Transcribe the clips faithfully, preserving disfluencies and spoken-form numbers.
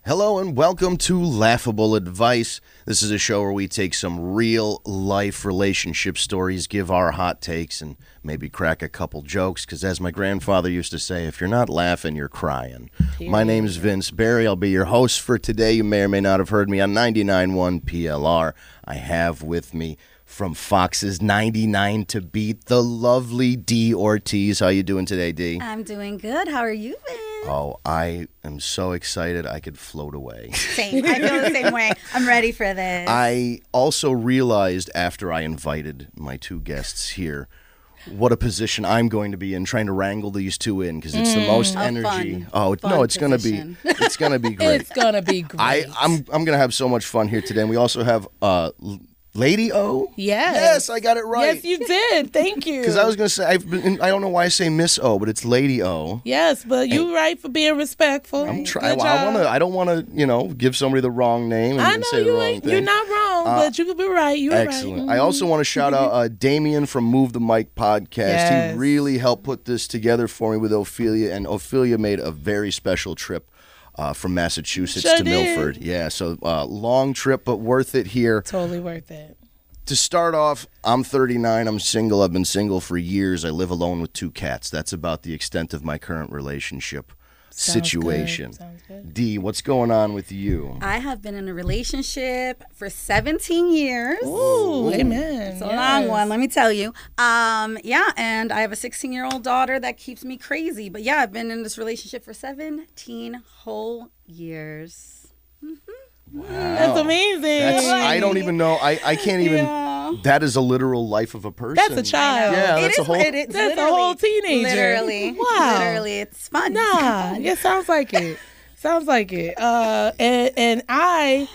Hello and welcome to Laughable Advice. This is a show where we take some real life relationship stories, give our hot takes, and maybe crack a couple jokes. Because as my grandfather used to say, if you're not laughing, you're crying. Period. My name's Vince Barry. I'll be your host for today. You may or may not have heard me on ninety-nine point one P L R. I have with me from Fox's ninety-nine to Beat, the lovely Dee Ortiz. How you doing today, Dee? I'm doing good. How are you, Vince? Oh, I am so excited I could float away. Same. I feel the same way. I'm ready for this. I also realized after I invited my two guests here what a position I'm going to be in trying to wrangle these two in because it's mm, the most energy. Fun, oh, fun no, it's going to be it's going to be great. It's going to be great. I I'm I'm going to have so much fun here today. And we also have uh Lady O? Yes. Yes, I got it right. Yes, you did. Thank you. Because I was going to say, I've been, I don't know why I say Miss O, but it's Lady O. Yes, but you're right for being respectful. I'm trying. I want to. I don't want to, you know, give somebody the wrong name and, I know and say you the wrong ain't, thing. You're not wrong, uh, but you could be right. You're excellent. right. Mm-hmm. I also want to shout out uh, Damien from Move the Mic podcast. Yes. He really helped put this together for me with Ophelia, and Ophelia made a very special trip Uh, from Massachusetts sure to did. Milford. Yeah, so uh, long trip, but worth it here. Totally worth it. To start off, I'm thirty-nine. I'm single. I've been single for years. I live alone with two cats. That's about the extent of my current relationship Sounds situation. Good. Sounds good. Dee, what's going on with you? I have been in a relationship for seventeen years. Ooh, amen. It's a yes. long one, let me tell you. Um, yeah, and I have a sixteen-year-old daughter that keeps me crazy. But yeah, I've been in this relationship for seventeen whole years. Mm-hmm. Wow. That's amazing. That's, I don't even know. I, I can't even. Yeah. That is a literal life of a person. That's a child. Yeah, It that's is, a whole. it is That's a literally- whole teenager. Literally. Wow. Literally. It's fun. Nah, it sounds like it. Sounds like it. Uh, and, and I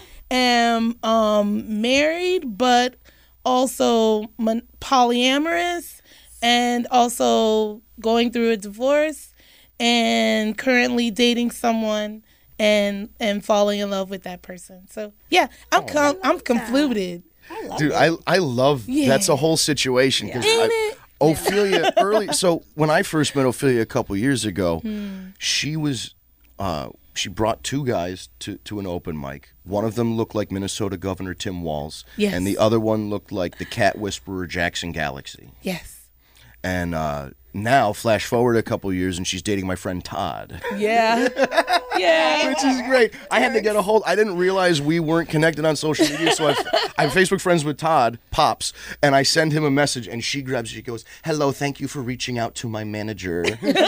am um, married, but also mon- polyamorous, and also going through a divorce, and currently dating someone, and and falling in love with that person. So yeah, I'm com- I'm convoluted. I love Dude, it. I I love Yeah. that's a whole situation because Ain't it? Ophelia early. So when I first met Ophelia a couple years ago, Hmm. she was uh, she brought two guys to, to an open mic. One of them looked like Minnesota Governor Tim Walz, Yes. and the other one looked like the cat whisperer Jackson Galaxy. Yes. And uh, now, flash forward a couple years, and she's dating my friend Todd. Yeah. Yeah. Which is great. I had to get a hold. I didn't realize we weren't connected on social media, so I, I'm Facebook friends with Todd Pops, and I send him a message, and she grabs. She goes, "Hello, thank you for reaching out to my manager."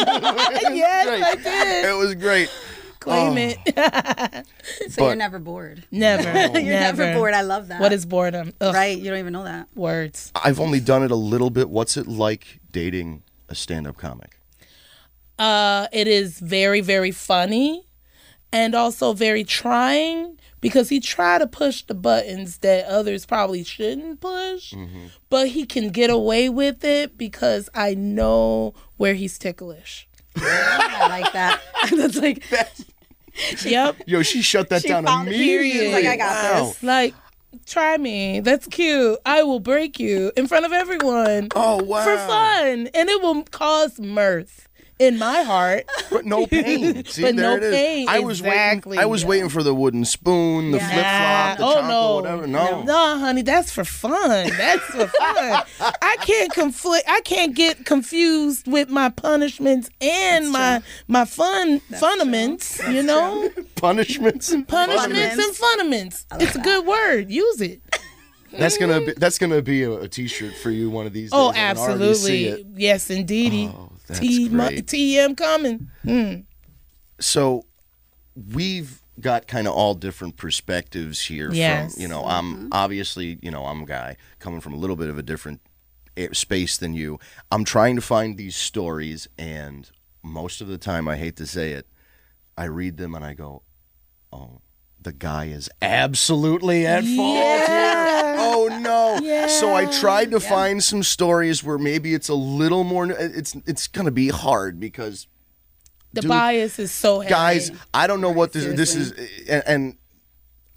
Yes, Great. I did. It was great. Claim Oh. it. So but- you're never bored. Never. You're never. never bored. I love that. What is boredom? Ugh, Right? You don't even know that. Words. I've only done it a little bit. What's it like dating a stand-up comic? Uh, it is very, very funny, and also very trying, because he tried to push the buttons that others probably shouldn't push, Mm-hmm. but he can get away with it because I know where he's ticklish. I like that. That's like, Yep. Yo, she shut that She down found it. She was immediately. like, I got Wow. this. Like, try me. That's cute. I will break you in front of everyone. Oh wow! For fun, and it will cause mirth in my heart. But no pain. See, But there no it is. pain, I was exactly, waiting. I was yeah. waiting for the wooden spoon, the Yeah. flip flop, the oh chocolate, no, whatever. No. no, honey, that's for fun. That's for fun. I can't conflict. I can't get confused with my punishments and That's my true. my fun fundaments. You know, punishments. and punishments and fundaments. It's a good word. Use it. That's gonna be that's gonna be a, a T-shirt for you one of these days. Oh, I can already see absolutely. it. Yes, indeedy. Oh, that's T great. T M coming. Hmm. So we've got kind of all different perspectives here. Yes. From, you know, I'm obviously, you know, I'm a guy coming from a little bit of a different air- space than you. I'm trying to find these stories, and most of the time, I hate to say it, I read them and I go, oh, the guy is absolutely at fault Yeah. here. Oh no. Yeah. So I tried to find some stories where maybe it's a little more it's it's going to be hard because The Dude, bias is so heavy. guys, I don't know what this this is seriously. and, and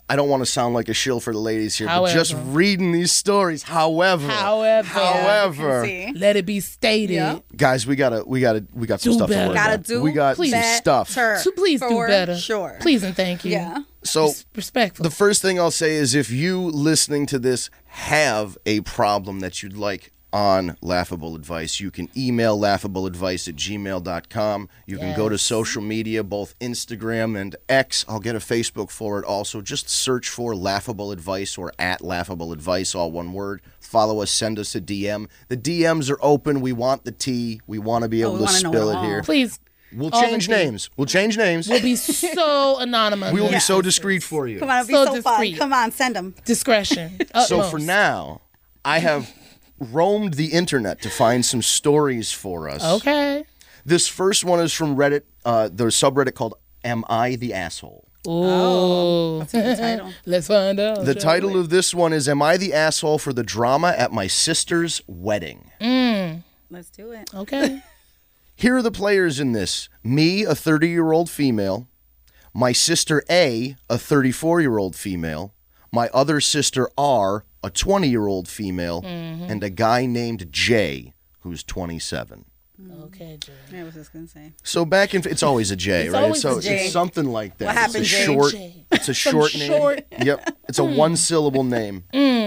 I don't want to sound like a shill for the ladies here, However. but just reading these stories. However, However. however, See? Let it be stated. Yeah. guys, we gotta, we gotta, we got some Do stuff better. to work Gotta on. do We got Please. some stuff. better. So please do For better. Sure. Please and thank you. Yeah. So Res- respectful. the first thing I'll say is if you listening to this have a problem that you'd like on Laughable Advice, you can email laughableadvice at gmail dot com. You can go to Yes. social media, both Instagram and X. I'll get a Facebook for it also. Just search for Laughable Advice or at Laughable Advice, all one word. Follow us, send us a D M. The D Ms are open. We want the tea. We want to be Oh, able we to wanna know spill it it all. here. Please. We'll all the change tea. names. We'll change names. We'll be so anonymous. We will be Yeah. so discreet for you. Come on, it'll be So so, fun. discreet. Come on, send them. Discretion. So Utmost. for now, I have roamed the internet to find some stories for us. Okay. This first one is from Reddit, uh, the subreddit called "Am I the Asshole?" Ooh. The title. Let's find out. The shall title we? of this one is "Am I the Asshole for the Drama at My Sister's Wedding?" Let's do it. Okay. Here are the players in this: me, a thirty-year-old female; my sister A, a thirty-four-year-old female; my other sister R, a twenty-year-old female; and a guy named J, who's twenty-seven. Okay, Jay. I was just gonna say. So back in, it's always a J, It's right? always so a J. it's something like that. What happened, it's a Jay? short. J. It's a Some short name. short- Yep, it's a one-syllable name.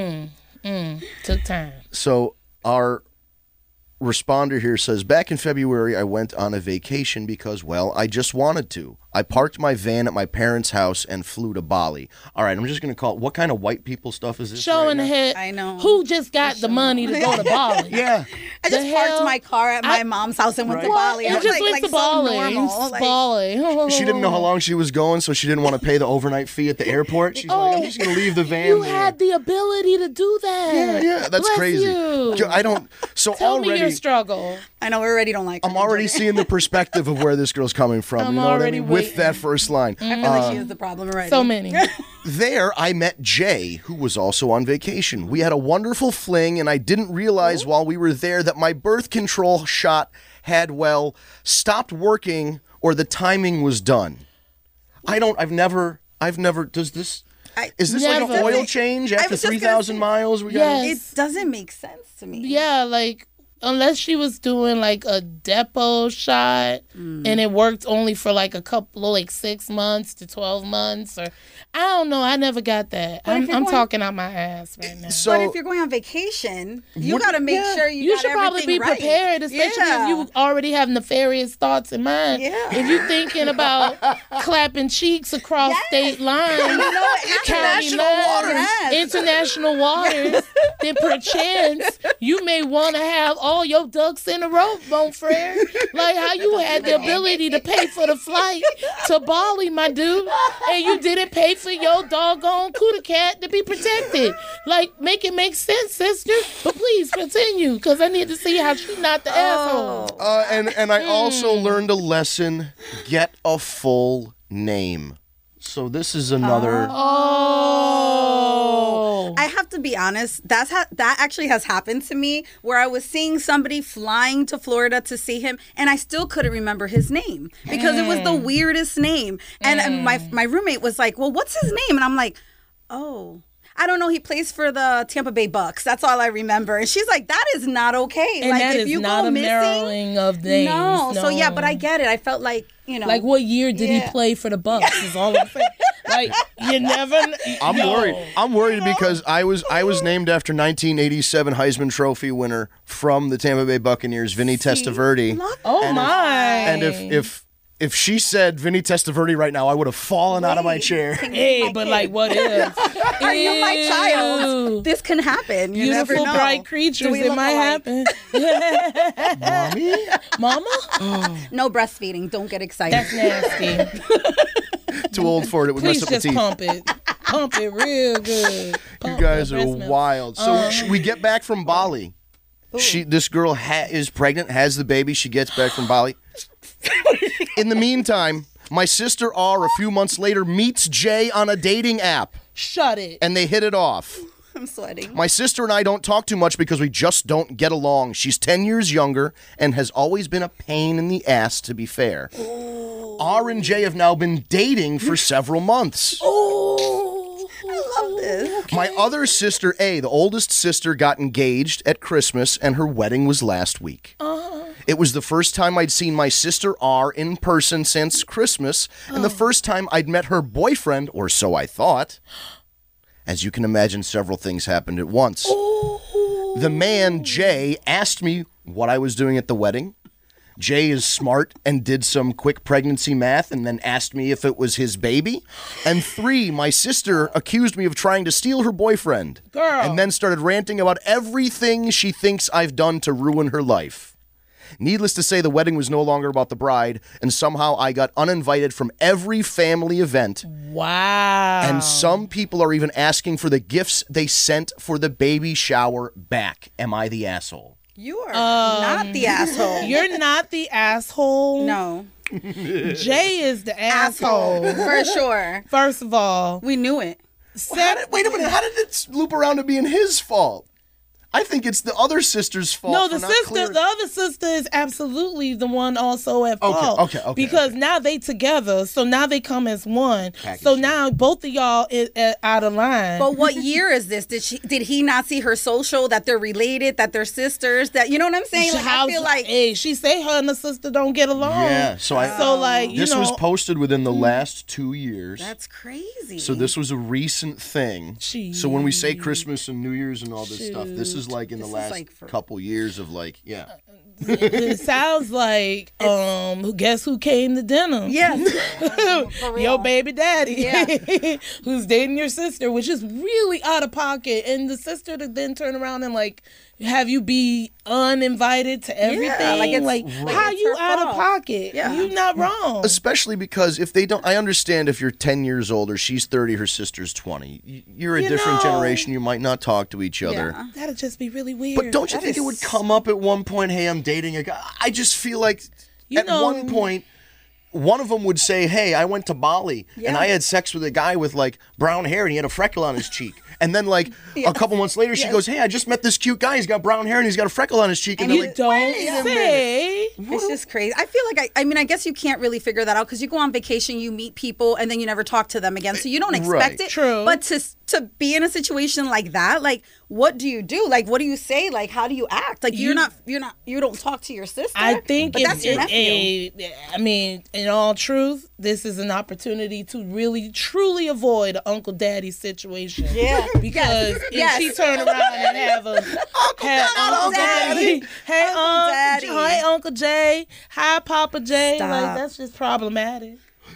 Took time. So our responder here says, back in February, I went on a vacation because, well, I just wanted to. I parked my van at my parents' house and flew to Bali. All right, I'm just going to call it, what kind of white people stuff is this? Showing right the now? head. I know. Who just got the money to go to Bali? Yeah. I just The parked hell? my car at my I- mom's house and went to Right. Bali. You I was just like, went like to so Bali. normal. Like, Bali. She didn't know how long she was going, so she didn't want to pay the overnight fee at the airport. She's like, I'm just going to leave the van You there. had the ability to do that. yeah, yeah, that's Bless crazy. You. I don't, so Tell already, me your struggle. I know we already don't like her. I'm already seeing the perspective of where this girl's coming from. I'm you know what I already mean? With waiting. that first line. I feel like she is the problem already. So many. There, I met Jay, who was also on vacation. We had a wonderful fling, and I didn't realize while we were there that my birth control shot had, well, stopped working or the timing was done. I don't, I've never, I've never, does this, I- is this like Never. an oil change I after was just gonna three thousand say- miles? We got Yes. It doesn't make sense to me. Yeah, like unless she was doing like a depot shot Mm. and it worked only for like a couple of like six months to twelve months or I don't know. I never got that. But if I'm, you're I'm going- talking out my ass right now. So, But if you're going on vacation, you What- got to make yeah. sure you, You got should probably be everything right. prepared, especially Yeah. if you already have nefarious thoughts in mind. Yeah. If you're thinking about clapping cheeks across Yes. state lines, You know, county international lines, waters. Yes. international waters, then perchance you may want to have all your ducks in a row, mon frere. Like how you had the ability to pay for the flight to Bali, my dude, and you didn't pay for your doggone cootie cat to be protected. Like, make it make sense, sister. But please continue, because I need to see how she's not the asshole. uh, and, and I also Hmm. learned a lesson, get a full name. So this is another, Oh. I have to be honest. That's ha- that actually has happened to me, where I was seeing somebody flying to Florida to see him, and I still couldn't remember his name because it was the Mm. weirdest name. And and my my roommate was like, "Well, what's his name?" And I'm like, "Oh." I don't know. He plays for the Tampa Bay Bucks. That's all I remember. And she's like, "That is not okay. And like, that if is you not go a missing, narrowing of names. no. So yeah, no. but I get it. I felt like you know, Like, what year did Yeah. he play for the Bucks? Is all I'm saying. Like, you never. kn- I'm Yo. worried. I'm worried because I was I was named after nineteen eighty-seven Heisman Trophy winner from the Tampa Bay Buccaneers, Vinny Testaverde. Look- Oh And if- my! And if if if she said Vinny Testaverde right now, I would have fallen out of my Wait. chair. Hey, but like, what if? Are you my Ew. child? This can happen. You Beautiful, never know. bright Do creatures. we It look might alike? happen. Mommy? Mama? No breastfeeding. Don't get excited. That's nasty. Too old for it. It would Please mess up the just teeth. pump it. Pump it real good. You Pump guys the are breast milk. wild. So Um, sh we get back from Bali. She, this girl ha- is pregnant, has the baby. She gets back from Bali. In the meantime, my sister R, a few months later, meets Jay on a dating app, Shut it. and they hit it off. I'm sweating. My sister and I don't talk too much because we just don't get along. She's ten years younger and has always been a pain in the ass, to be fair. R and J have now been dating for several months. Oh. love this. My other sister, A, the oldest sister, got engaged at Christmas, and her wedding was last week. Uh-huh. It was the first time I'd seen my sister R in person since Christmas, and Oh. the first time I'd met her boyfriend, or so I thought. As you can imagine, several things happened at once. Ooh. The man, Jay, asked me what I was doing at the wedding. Jay is smart and did some quick pregnancy math and then asked me if it was his baby. And three, my sister accused me of trying to steal her boyfriend. Girl. And then started ranting about everything she thinks I've done to ruin her life. Needless to say, the wedding was no longer about the bride, and somehow I got uninvited from every family event. Wow. And some people are even asking for the gifts they sent for the baby shower back. Am I the asshole? You are not the asshole. You're not the asshole. No. Jay is the asshole. Asshole. For sure. First of all. We knew it. How did, wait a minute, how did it loop around to being his fault? I think it's the other sister's fault. No, for the not sister, clearing- the other sister is absolutely the one also at Okay, fault. okay, okay, Because okay. now they together, so now they come as one. Package so deal. now both of y'all is, uh, out of line. But what year is this? Did she? Did he not see her social? That they're related? That they're sisters? That you know what I'm saying? Like, I How- feel like hey, she say her and the sister don't get along. Yeah, so I- so like you This know, was posted within the last two years. that's crazy. So this was a recent thing. Jeez. So when we say Christmas and New Year's and all this stuff, this is like in This the is last like for- couple years of like, yeah. it sounds like um, who guess who came to dinner? Yes. For real. Your baby daddy, Yeah. who's dating your sister, which is really out of pocket, and the sister to then turn around and like have you be uninvited to everything. like it's- like Right. how it's you her out of fault. pocket? Yeah. You not wrong. Especially because if they don't, I understand if you're ten years older, she's thirty, her sister's twenty. Y- You're a You different know. generation. You might not talk to each other. Yeah. That'd just be really weird. But don't you That think it is- would come up at one point, hey, I'm dating a guy? I just feel like You at know- one point, one of them would say, hey, I went to Bali and Yeah. I had sex with a guy with like brown hair and he had a freckle on his cheek. And then like a couple months later, she Yes. goes, hey, I just met this cute guy. He's got brown hair and he's got a freckle on his cheek. And, And they're you like, don't wait a minute. say. It's just crazy. I feel like I, I mean, I guess you can't really figure that out because you go on vacation, you meet people, and then you never talk to them again. So you don't expect Right. it. True. But to to be in a situation like that, like, what do you do? Like, what do you say? Like, how do you act? Like, you're You- not, you're not, you don't talk to your sister. I think but it's that's your it, nephew. a, I mean, in all truth, this is an opportunity to really, truly avoid an Uncle Daddy situation. Yeah. Because Yes. if Yes. she turn around and have a have Uncle Daddy. Daddy, hey Uncle Uncle, Daddy. hi Uncle Jay, hi Papa Jay, like Stop. that's just problematic.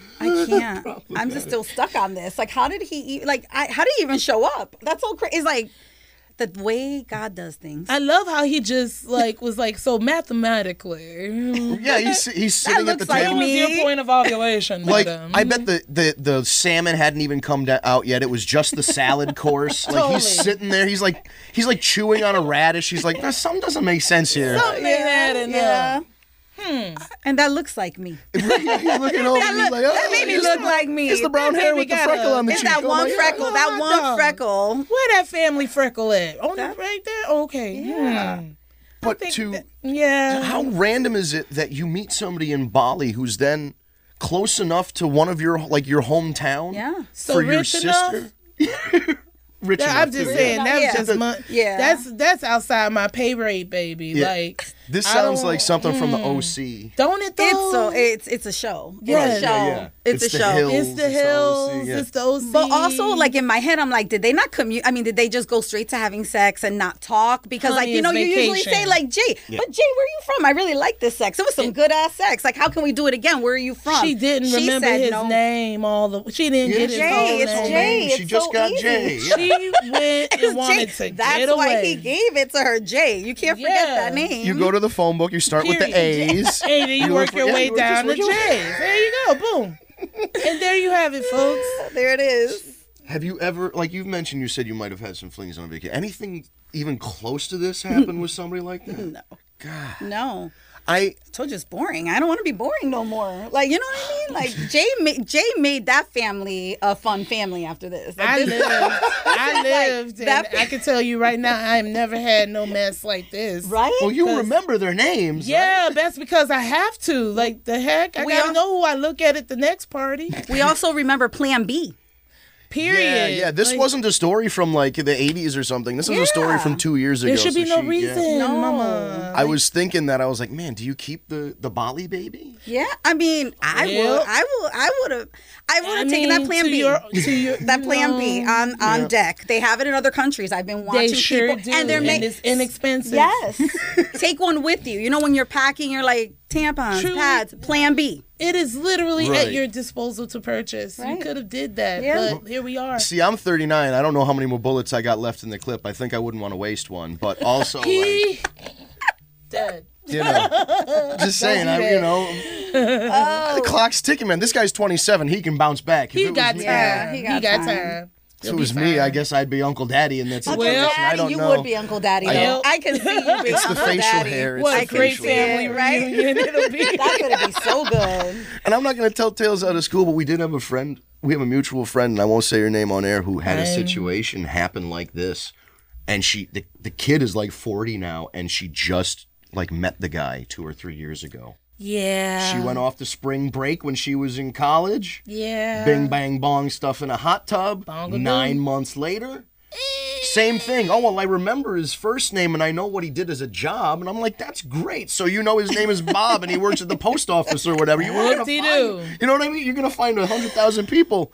I can't. I'm just still stuck on this. Like, how did he? e- Like, I, how did he even show up? That's so crazy. It's like the way God does things. I love how he just like was like so mathematically. Yeah, he's, he's sitting at the looks like What table. was me. your point of ovulation, Like, madam? I bet the, the, the salmon hadn't even come da- out yet. It was just the salad course. Like, he's Totally. sitting there. He's like, he's like chewing on a radish. He's like, "Nah, something doesn't make sense here. Something ain't adding yeah. up. Hmm. And that looks like me. he's looking over and he's like, oh, That made me it's look the- like me. It's the brown That hair baby with the got freckle a- on the It's cheek. that Oh one my God. freckle. That Oh, one dog. freckle. Where that family freckle at? On That- the right there? Okay. Yeah. Hmm. But think to that- yeah. how random is it that you meet somebody in Bali who's then close enough to one of your like your hometown? Yeah. So for your rich enough? sister. Rich Yeah, enough. I'm just too, saying yeah. that was Yeah. just my, Yeah. That's that's outside my pay rate, baby. Yeah. Like This I sounds don't- like something from the mm. O C. Don't it though? It's so it's it's a show. It's Yeah. a Yeah, show. yeah. It's, It's a the show. hills. It's the It's the O C, hills. yeah. It's the O C. But also, like in my head, I'm like, did they not commute? I mean, did they just go straight to having sex and not talk? Because, like, Honey, you know, it's you usually vacation. say, like, Jay, Yeah. but Jay, where are you from? I really like this sex. It was some good ass sex. Like, how can we do it again? Where are you from? she didn't She remember said his no. name. All the she didn't Yeah, get his Jay, whole it's name. Jay. She It's just so got easy. Jay. Yeah. She went It's and wanted Jay. to That's get away. why he gave it to her, Jay. You can't forget Yeah. that name. You go to the phone book. You start with the Period. A's. And then you, You work look your for- yeah, way you work down to just- J's. There you go. Boom. And there you have it, folks. There it is. Have you ever, like you've mentioned, you said you might have had some flings on vacation. Anything even close to this happen with somebody like that? No. God, No. I I told you it's boring. I don't want to be boring no more. Like, you know what I mean? Like, Jay, ma- Jay made that family a fun family after this. Like, I this- lived. I lived. And that- I can tell you right now, I have never had no mess like this. Right? well, you 'Cause- remember their names. Yeah, that's because I have to. Like the heck, I We gotta all- know who I look at at the next party. We also remember Plan B. Period. Yeah, yeah. This Like, wasn't a story from like the eighties or something. This was a story Yeah. from two years ago. There should be so no she- reason, yeah. No. Mama. I was thinking that I was like, man, do you keep the the Bali baby? Yeah, I mean, I Yep. would, I would, I would have, I would I have taken that mean, plan to B. your- to your- that you plan B know, on on deck. They have it in other countries. I've been watching They sure people, do, and they're and making it's inexpensive. Yes, take one with you. You know, when you're packing, you're like tampons, Truly. pads. Plan B. It is literally Right. at your disposal to purchase. You Right. could have did that, Yeah. but here we are. See, I'm thirty-nine. I don't know how many more bullets I got left in the clip. I think I wouldn't want to waste one, but also, like, He dead. you know, just saying, I, you know, Oh, the clock's ticking, man. This guy's twenty-seven. He can bounce back. If He it was got me- time. Yeah, he he got, got time. time. If it was me, I guess I'd be Uncle Daddy in that situation. Well, I Daddy, don't you know. would be Uncle Daddy. I though. know. I can see you being It's the Uncle facial Daddy. hair. It's What the a great facial hair. family right? reunion it'll be. That could be so good. And I'm not going to tell tales out of school, but we did have a friend. We have a mutual friend, and I won't say her name on air, who had a I'm- situation happen like this. And she, the, the kid is like forty now, and she just like met the guy two or three years ago. Yeah. She went off to spring break when she was in college. Yeah. Bing, bang, bong stuff in a hot tub. Bongadoo. Nine months later, same thing. Oh, well, I remember his first name and I know what he did as a job. And I'm like, that's great. So you know his name is Bob and he works at the post office or whatever. You are gonna Whoop-de-doo. find, you know what I mean? You're going to find one hundred thousand people.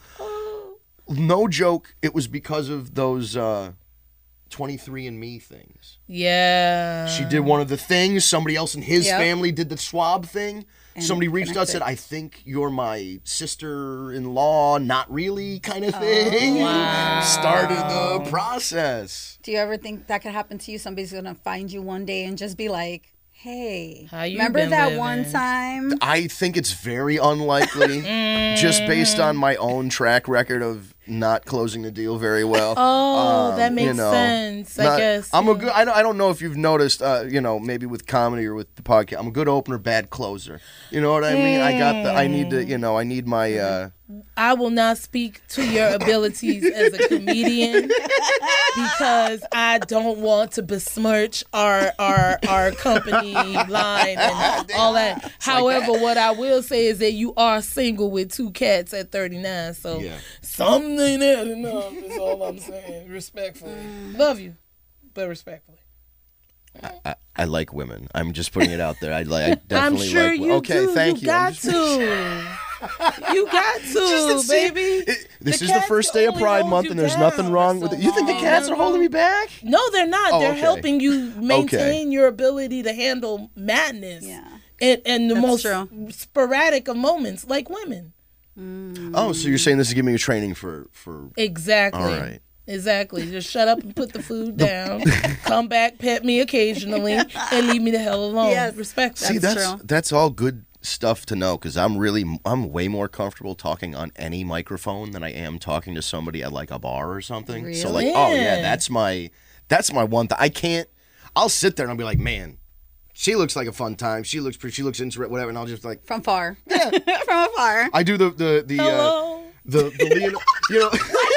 No joke. It was because of those uh, twenty-three and me things. Yeah. She did one of the things. Somebody else in his Yep. family did the swab thing. And Somebody reached out and connected. said, I think you're my sister-in-law, not really kind of thing. wow. Started the process. Do you ever think that could happen to you? Somebody's gonna find you one day and just be like, "Hey, How you remember been that living?" one time?" I think it's very unlikely, just based on my own track record of not closing the deal very well. Oh, Um, that makes you know, sense. I Not- guess. I'm a yeah. good. I don't, I don't know if you've noticed. Uh, you know, maybe with comedy or with the podcast, I'm a good opener, bad closer. You know what I mean? I got the. I need to. You know, I need my. Uh, I will not speak to your abilities as a comedian because I don't want to besmirch our our our company line and all that. However, what I will say is that you are single with two cats at thirty-nine, so Yeah. something ain't adding enough. Is all I'm saying. Respectfully, love you, but respectfully. I, I like women. I'm just putting it out there. I like. I definitely I'm sure like. you okay, do. thank you. you. I'm Got just- to. You got to, Just to see- baby. It- this The is the cats first can day of only Pride hold Month, you and there's down nothing for wrong so with it. You think the long. cats are holding me back? No, they're not. Oh, they're okay. helping you maintain your ability to handle madness. Yeah. And, and the That's most true. sporadic of moments, like women. Oh, so you're saying this is giving me a training for for. Exactly. All right. Exactly. Just shut up and put the food down. Come back, pet me occasionally, and leave me the hell alone. Yes. Respectfully. See, That's that's true. that's all good stuff to know because I'm really I'm way more comfortable talking on any microphone than I am talking to somebody at like a bar or something. So like, Really? oh yeah, that's my that's my one thing. I can't. I'll sit there and I'll be like, man, she looks like a fun time. She looks pretty. She looks into whatever, and I'll just like From far. From afar. I do the the the uh, Hello. the the Leon, you know.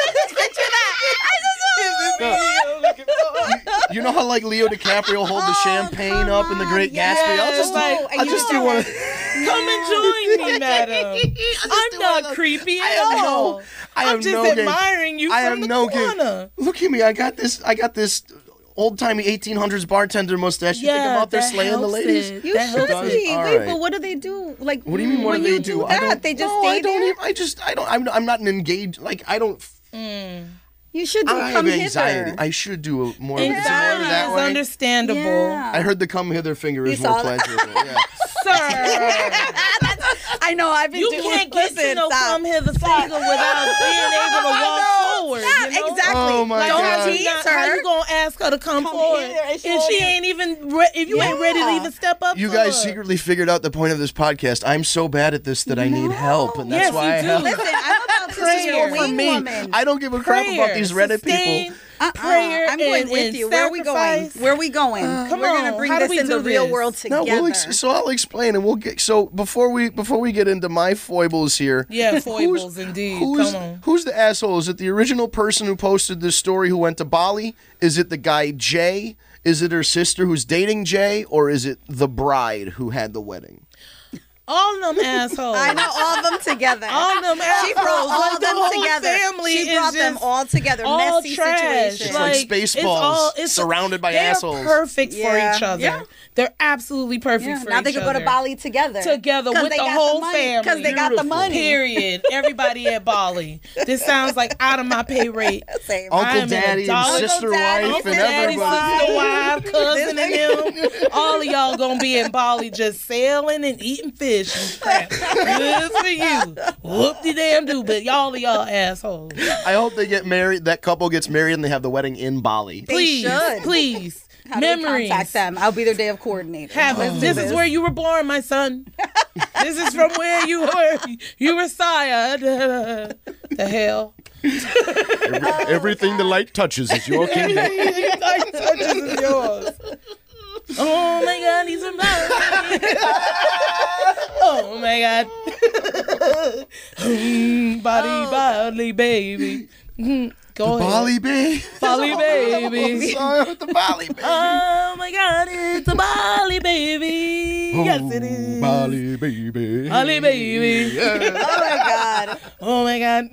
You know how like Leo DiCaprio hold the champagne up in The Great yes, Gatsby? I'll just do, like, I'll you just know do one. that- of- Come and join me, madam. I'm do not one of- creepy I at have no- all. I have I'm just no game. admiring you I from have the no game. corner. Look at me! I got this. I got this old timey eighteen hundreds bartender mustache. You think I'm out there that slaying the helps ladies? it. You That should helps be. it. All Wait, right. but what do they do? Like, What do you mean? What when do they you do? do I that, don't, they just no, stay I don't there. Even, I just. I don't. I'm. I'm not an engaged. Like I don't. You should do I have come anxiety. hither. I should do a more. Is it more Anxiety that is way? understandable. Yeah. I heard the come hither finger is You more saw that? pleasurable. Yeah. Sir, I know. I've been you doing. can't get to listen, no stop. come hither finger without being able to walk forward. Stop, you know? exactly. Oh, my Like, God. how, Don't you tease not, how her. you gonna ask her to come, Come forward here and if show she you. ain't even re- if you ain't ready to Yeah. even step up? You to guys her. secretly figured out the point of this podcast. I'm so bad at this that I need help, and that's Yes, why you I do. help. Listen, I'm about to Prayer see a for wing me. woman. I don't give a crap Prayer, about these Reddit sustain, people. Uh-uh. prayer I'm going and- with and you. Where are we going? sacrifice. Where are we going? come We're on, gonna bring how do this we in the do real this? world No, together. we'll ex- so I'll explain, and we'll get. So before we before we get into my foibles here, Yeah, foibles who's- indeed. Who's, Come on. who's the asshole? Is it the original person who posted this story who went to Bali? Is it the guy Jay? Is it her sister who's dating Jay, or is it the bride who had the wedding? All them assholes. I know all of them together. All them assholes. She brought all like of the them whole together. family She is brought them just all together. all Messy trash. situation. It's like Spaceballs, all- it's- surrounded by they're assholes. Perfect Yeah. for each other. Yeah. They're absolutely perfect Yeah, for now each they can other. go to Bali together. Together 'Cause with they the got whole money, family. Because they got the Beautiful. money. Period. Everybody at Bali. This sounds like out of my pay rate. Same. Uncle I am in a Daddy, dollar- and sister Uncle Daddy, wife, Uncle and Daddy, everybody. sister wife, cousin, and them. All of y'all gonna be in Bali just sailing and eating fish and crap. Good for you. Whoop-de-damn-do, but y'all of y'all assholes. I hope they get married. That couple gets married and they have the wedding in Bali. They Please, should. please. How do we Memories. contact them? I'll be their day of coordinator. Have Let's it. do This is where you were born, my son. This is from where you were. You were sired. The hell. Every, everything the light touches is your kingdom. Light touches is yours. Oh my God, he's a man. Oh my God. Mm, body, Oh. body, baby. Mm, Go ahead. Bali Bay. Bali, baby. Sorry with the Bali Bay. Oh my God, it's a Bali baby. Yes, it is. Bali baby. Bali baby. Oh my God. Oh my God.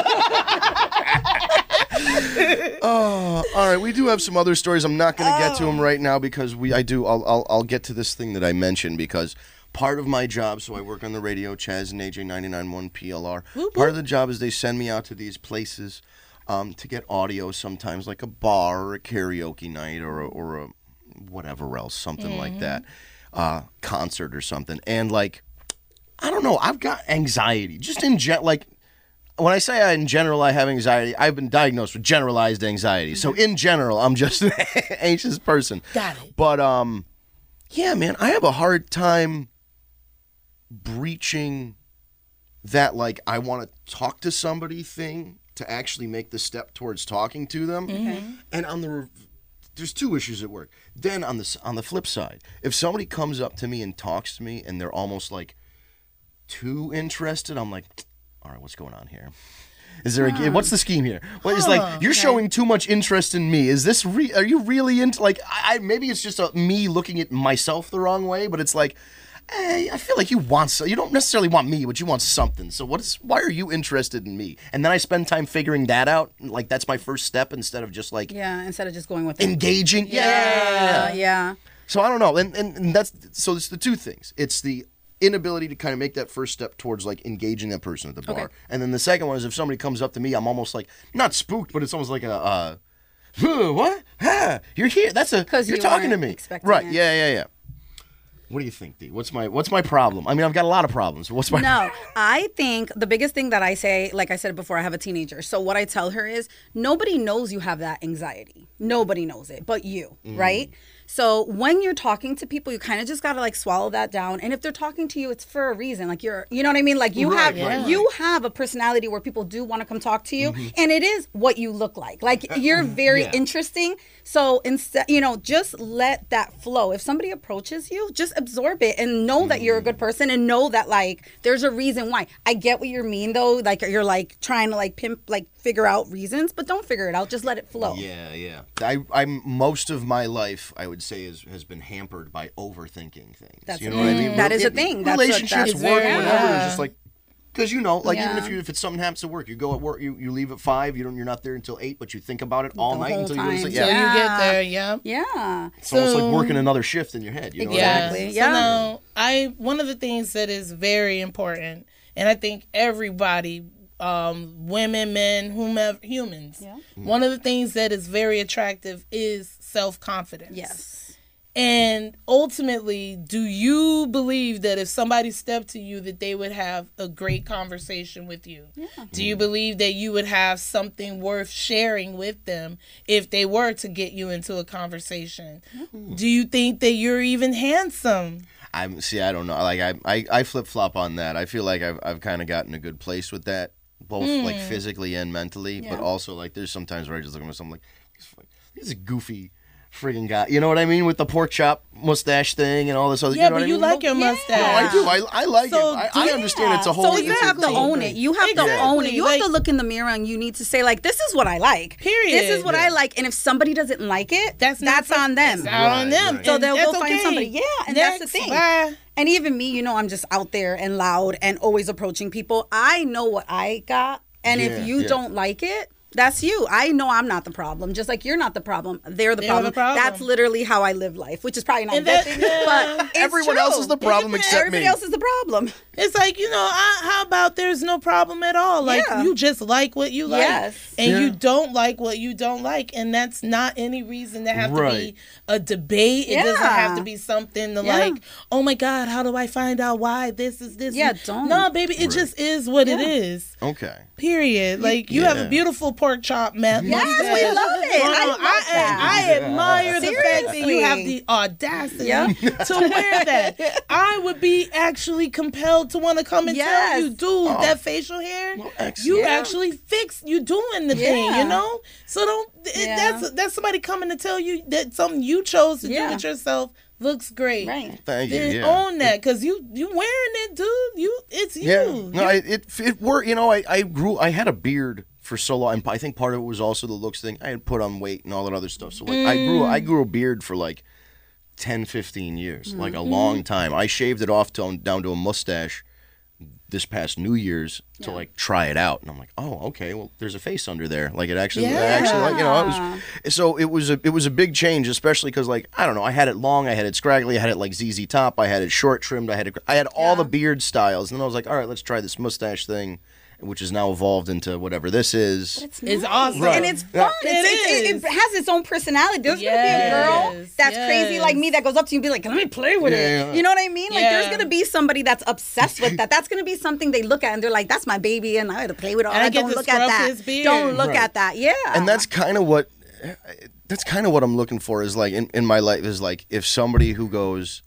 Oh, all right. We do have some other stories. I'm not going to get to them right now because we. I do. I'll, I'll. I'll get to this thing that I mentioned because part of my job. So I work on the radio, Chaz and A J ninety-nine point one P L R. Whoop, Part whoop. of the job is they send me out to these places um, to get audio. Sometimes like a bar or a karaoke night or a, or a whatever else, something like that, uh, concert or something. And like, I don't know. I've got anxiety just in gen. Like. When I say I, in general I have anxiety, I've been diagnosed with generalized anxiety. So in general, I'm just an anxious person. Got it. But um, yeah, man, I have a hard time breaching that like I want to talk to somebody thing to actually make the step towards talking to them. Mm-hmm. And on the re- there's two issues at work. Then on the s- on the flip side, if somebody comes up to me and talks to me and they're almost like too interested, I'm like, all right, what's going on here? Is there a, what's the scheme here? What is like you're okay. showing too much interest in me? Is this re, are you really into like I, I maybe it's just a, me looking at myself the wrong way, but it's like hey, I feel like you want so you don't necessarily want me, but you want something. So what is why are you interested in me? And then I spend time figuring that out. Like that's my first step instead of just like Yeah, instead of just going with it. engaging. Yeah, yeah. So I don't know, and, and and that's so it's the two things. It's the inability to kind of make that first step towards like engaging that person at the bar, Okay. and then the second one is if somebody comes up to me, I'm almost like not spooked, but it's almost like a uh, huh, what? Huh, you're here? That's a 'Cause you're you talking to weren't me, expecting right? it. Yeah, yeah, yeah. What do you think, Dee? What's my what's my problem? I mean, I've got a lot of problems. What's my No, I think the biggest thing that I say, like I said before, I have a teenager. So what I tell her is nobody knows you have that anxiety. Nobody knows it but you, right? So when you're talking to people, you kind of just got to like swallow that down. And if they're talking to you, it's for a reason. Like you're, you know what I mean? Like you Right, have, right, you have a personality where people do want to come talk to you. And it is what you look like. Like you're very yeah. interesting. So instead, you know, just let that flow. If somebody approaches you, just absorb it and know that you're a good person and know that like there's a reason why. I get what you mean though. Like you're like trying to like pimp, like figure out reasons, but don't figure it out. Just let it flow. Yeah, yeah. I, I'm most of my life, I would say, is has been hampered by overthinking things. That's you a know what I thing. mean? That is a It- thing. That's what- Relationships, that's work, very- whatever. yeah. It's just like because you know, like even Yeah. if you if it's something happens to work, you go at work, you, you leave at five, you don't, you're not there until eight, but you think about it all The night whole until you go to sleep. time. So Yeah, you get Yeah. there, yeah. Yeah. it's almost like So- working another shift in your head. You know Exactly. What I mean? So Yeah. now, I one of the things that is very important, and I think everybody, um, women, men, whomever, humans, Yeah. one of the things that is very attractive is self confidence. Yes. And ultimately, do you believe that if somebody stepped to you, that they would have a great conversation with you? Yeah. Do you believe that you would have something worth sharing with them if they were to get you into a conversation? Do you think that you're even handsome? I'm see. I don't know. Like I, I, I flip flop on that. I feel like I've, I've kind of gotten a good place with that, both like physically and mentally. But Yeah. also like there's sometimes where I just look at myself I'm like, this is goofy friggin' guy. You know what I mean? With the pork chop mustache thing and all this other. Yeah, you know but what you I mean? like your Yeah. mustache. No, I do. I, I like So it. I, do- I understand it's a whole. So it's you a have to cool own thing. it. You have to Exactly. own it. You Like- have to look in the mirror and you need to say like, "This is what I like. Period. This is what Yeah. I like." And if somebody doesn't like it, That's not that's for- on them. It's not on Right, them. right. So And they'll that's go find okay. somebody. Yeah, and Next, that's the thing. bye. And even me, you know, I'm just out there and loud and always approaching people. I know what I got, and Yeah, if you yeah. don't like it, that's you. I know I'm not the problem. Just like you're not the problem. They're the, They're problem. the problem. That's literally how I live life, which is probably not a And good that- thing, yeah. but it's Everyone true. else is the problem It except Everybody me. else is the problem. It's like, you know, I, how about there's no problem at all? Like, Yeah. you just like what you like. Yes. And Yeah. you don't like what you don't like. And that's not any reason to have to Right. be a debate. It doesn't Yeah. have to be something to Yeah. like, oh my God, how do I find out why this is this? Yeah, don't. No, baby, it just is what it Yeah. is. Okay. Period. Like, you have Yeah. a beautiful pork chop, Matt. Yes, we love it. I love that. I admire the fact that you Seriously. have the audacity Yeah. to wear that. I would be actually compelled to want to come and tell Yes. you, dude, that facial hair, Well, excellent. you Yeah. actually fixed, you doing the thing, Yeah. you know? So don't, it, Yeah. that's that's somebody coming to tell you that something you chose to Yeah. do with yourself looks great. Right. Thank you. Then Yeah. own that, because you, you wearing it, dude. You, it's you. Yeah. You- No, I, it it worked. You know, I I grew. I had a beard for so long. And I think part of it was also the looks thing. I had put on weight and all that other stuff. So like, I grew. I grew a beard for like ten, fifteen years, like a long time. I shaved it off to, down to a mustache this past New Year's to like try it out, and I'm like, oh, okay, well, there's a face under there. Like it actually, Yeah. actually, like you know, it was. So it was a it was a big change, especially because like I don't know, I had it long, I had it scraggly, I had it like Z Z top, I had it short trimmed, I had it, I had all the beard styles, and then I was like, all right, let's try this mustache thing, which has now evolved into whatever this is. It's, It's nice. awesome. Right. And it's Yeah. fun. It's, It it's, it, is. it has its own personality. There's going to be a Yes, girl that's crazy yes. like me that goes up to you and be like, let me play with Yeah, it. yeah. You know what I mean? Like, there's Yeah. going to be somebody that's obsessed with that. That's going to be something they look at and they're like, that's my baby and I had to play with all And I that. get Don't to look at scruff that. his beard. Don't look Right. at that. Yeah. And that's kind of what that's kind of what I'm looking for is like in, in my life is like if somebody who goes,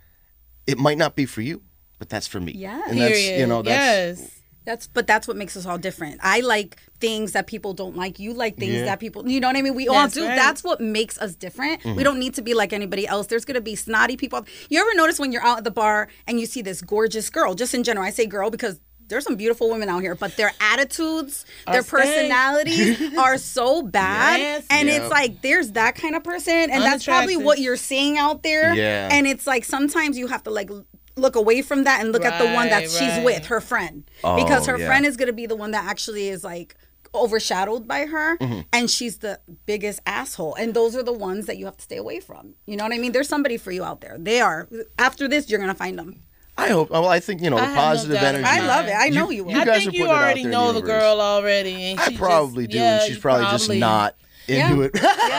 it might not be for you, but that's for me. Yeah. and that's Period. you know that's yes. That's but that's what makes us all different. I like things that people don't like. You like things Yeah. that people you know what I mean? We That's all do. right. That's what makes us different. Mm-hmm. We don't need to be like anybody else. There's gonna be snotty people. You ever notice when you're out at the bar and you see this gorgeous girl, just in general, I say girl because there's some beautiful women out here, but their attitudes, their stank. personalities are so bad. Yes. And Yeah. it's like there's that kind of person and that's probably Unattractive. what you're seeing out there. Yeah. And it's like sometimes you have to like look away from that and look at the one that Right, she's right. with, her friend. Oh, because her yeah. friend is going to be the one that actually is like overshadowed by her Mm-hmm. and she's the biggest asshole, and those are the ones that you have to stay away from. You know what I mean? There's somebody for you out there. They are. After this you're going to find them. I hope. Well, I think you know I the have no positive doubt energy. about I love it. I know you, You will. I guys think are you putting it out already there in know the the universe. girl already. And I she probably just, do, yeah, and she's you probably, just probably- not Yeah. into it.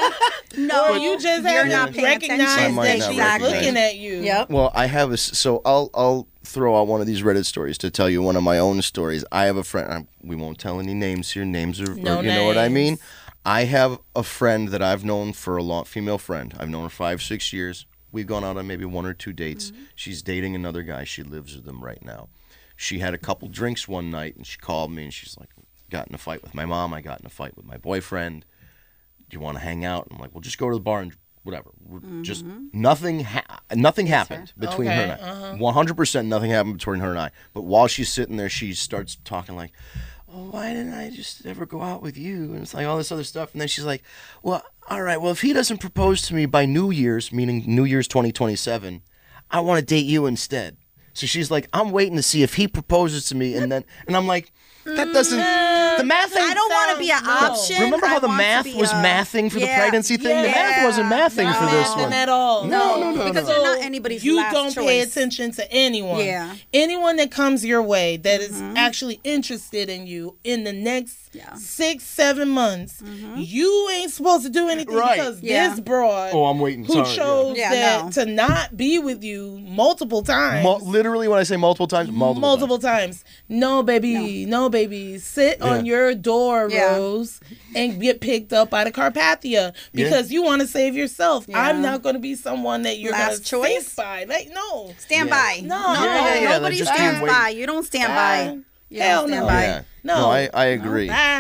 No, Or you just you're haven't not paying recognized I attention. might that not she's Exactly. looking at you. Yep. Well, I have a s- so I'll I'll throw out one of these Reddit stories to tell you one of my own stories. I have a friend. I, we won't tell any names here. Names are, No or, you know what I names. mean. I have a friend that I've known for a long, female friend. I've known her five, six years. We've gone out on maybe one or two dates. Mm-hmm. She's dating another guy. She lives with him right now. She had a couple drinks one night, and she called me, and she's like, "Got in a fight with my mom. I got in a fight with my boyfriend. Do you want to hang out?" And I'm like, "Well, just go to the bar and whatever." We're Just nothing. Ha- nothing happened between her Okay, and I. uh-huh. One hundred percent, nothing happened between her and I. But while she's sitting there, she starts talking like, "Oh, why didn't I just ever go out with you?" And it's like all this other stuff. And then she's like, "Well, all right. Well, if he doesn't propose to me by New Year's, meaning New Year's twenty twenty-seven, I want to date you instead." So she's like, "I'm waiting to see if he proposes to me," and then, and I'm like, "That doesn't. The math ain't." I don't want to be an No. option. Remember how I the want to math be was a- mathing for the Yeah. pregnancy thing? The math Yeah. wasn't mathing No. for this Nothing one. at all. No, no, no, because no. you're not anybody's You last don't pay choice. attention to anyone. Yeah. Anyone that comes your way that is actually interested in you in the next Yeah. six, seven months, you ain't supposed to do anything Right. because Yeah. this broad Oh, I'm waiting. who Sorry, yeah. chose Yeah, that no. to not be with you multiple times. Mul- literally, when I say multiple times, multiple, multiple times. times. No, baby, no, baby. Sit on Yeah. your door, Yeah. Rose, and get picked up by the Carpathia because you want to save yourself. Yeah. I'm not going to be someone that you're Last going to choice? stick by. Like, no. Stand Yeah. by. No. no, Yeah, yeah, yeah, nobody just stands keep by. waiting. You don't stand Bye. by. You Hell don't stand no. by. Yeah. No. I, I agree. Bye.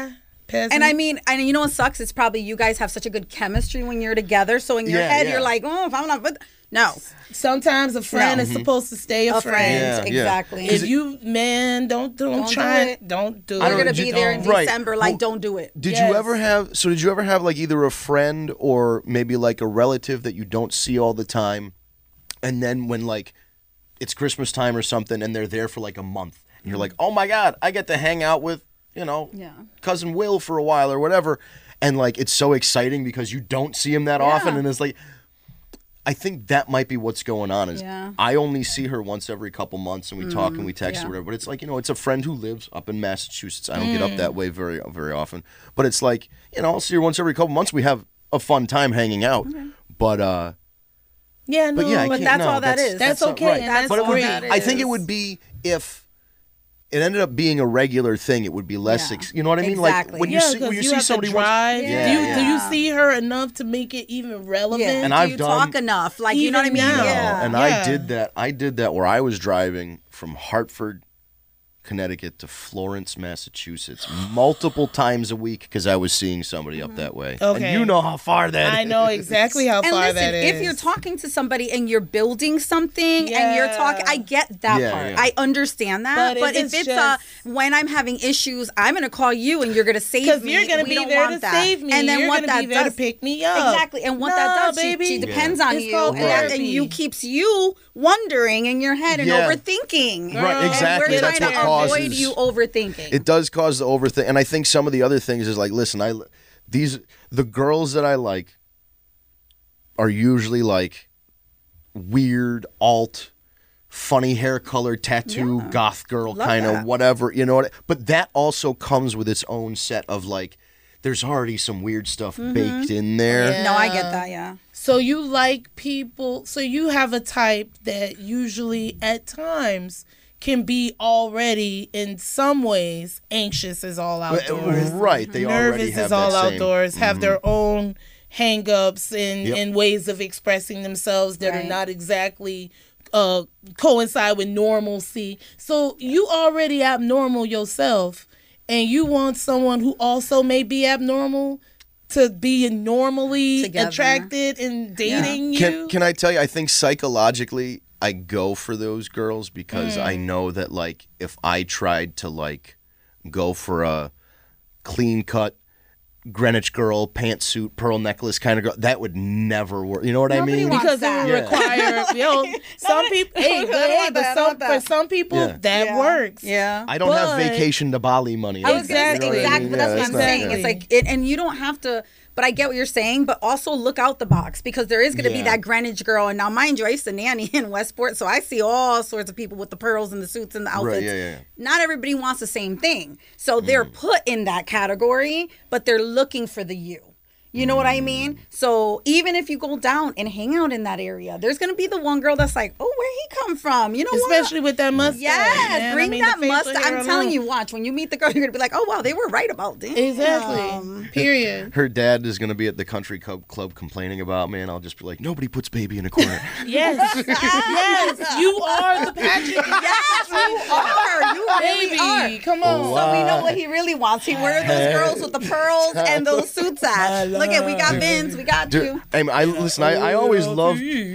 peasant. And I mean, and you know what sucks? It's probably you guys have such a good chemistry when you're together. So in your Yeah, head, yeah. you're like, oh, if I'm not with. No. Sometimes a friend No. is supposed to stay a, A friend. friend. Yeah, yeah. Exactly. If you, man, don't don't, Don't try do it. it. Don't do We're it. don't- gonna did be you- there in Right. December. Like, Well, don't do it. Did Yes. you ever have? So did you ever have like either a friend or maybe like a relative that you don't see all the time, and then when like it's Christmas time or something, and they're there for like a month, and you're like, oh my god, I get to hang out with you know Yeah. cousin Will for a while or whatever, and like it's so exciting because you don't see him that Yeah. often, and it's like. I think that might be what's going on. Is Yeah. I only see her once every couple months, and we talk and we text yeah. or whatever. But it's like you know, it's a friend who lives up in Massachusetts. I don't get up that way very very often. But it's like you know, I'll see her once every couple months. We have a fun time hanging out. But uh, Yeah, no. but yeah, I But can't, that's no, all that that's, is. That's not okay, right. and that's but it would be, great. I think it would be if. It ended up being a regular thing. It would be less, Yeah. ex- you know what I mean? Exactly. Like when you yeah, see when 'cause you, you see have somebody to once, drive. Yeah, do, you, do you yeah. see her enough to make it even relevant? Yeah. And Do I've you done- talk enough? Like, you know what I Even mean? now. Yeah. and Yeah. I did that. I did that where I was driving from Hartford, Connecticut to Florence, Massachusetts, multiple times a week because I was seeing somebody up that way. Okay. And you know how far that I is. know exactly how And far listen, that is. if you're talking to somebody and you're building something and you're Yeah. talking, I get that Yeah, part. yeah. I understand that. But But, if if, it's it's, uh, just- when I'm having issues, I'm going to call you and you're going to save me. Because you're going to We be don't there want to that. save me. And then you're what going to that be there does, to pick me up. Exactly. And what No, that does, she, baby. she depends on It's you. called And, that, and therapy. you keeps you wondering in your head and Yeah. overthinking. Right, And exactly. we're That's trying to what avoid causes- you overthinking. It does cause the overthink, and I think some of the other things is like, listen, I these the girls that I like are usually like weird alt, funny hair color, tattoo, Yeah. goth girl Love kind of that. whatever, you know what? But that also comes with its own set of like, there's already some weird stuff baked in there. Yeah. no, I get that, yeah. So you like people, so you have a type that usually at times can be already in some ways anxious as all outdoors. Right, they already Nervous have as all that same- outdoors, have their own hang-ups and, Yep. and ways of expressing themselves that are Right. not exactly uh, coincide with normalcy. So you already abnormal yourself, and you want someone who also may be abnormal to be normally Together. attracted and dating you. Can can I tell you? I think psychologically, I go for those girls because I know that like if I tried to like go for a clean cut Greenwich girl pantsuit pearl necklace kind of girl, that would never work. You know what Nobody I mean? wants Because it that. would Yeah. require, yo, some people, hey, I but, don't hey, want but that, I don't some, want for that. some people, Yeah. that Yeah. works. Yeah. I don't have But- vacation to Bali money. I was gonna say, Exactly. You know what I exactly. mean? But that's Yeah, what it's I'm not saying. good. It's like, it, and you don't have to. But I get what you're saying. But also look out the box because there is going to Yeah. be that Greenwich girl. And now, mind you, I used to nanny in Westport, so I see all sorts of people with the pearls and the suits and the outfits. Right, yeah, yeah, yeah. Not everybody wants the same thing, so they're Mm. put in that category, but they're looking for the you. You know what I mean? So even if you go down and hang out in that area, there's gonna be the one girl that's like, "Oh, where he come from?" You know what? Especially with that mustache. Yes, man. bring I mean, that the facial mustache. hair I'm telling alone. you, watch. When you meet the girl, you're gonna be like, "Oh wow, they were right about this." Exactly. Period. Her dad is going to be at the country club, club complaining about me, and I'll just be like, nobody puts baby in a corner. Yes. yes. You are the Patrick. Yes, you are. You really Baby. are. Come on. Oh, So we know wow. what he really wants. He where are those girls with the pearls and those suits at? Look at, we got Vince, we got Dude, you. I, mean, I listen. I, I always love.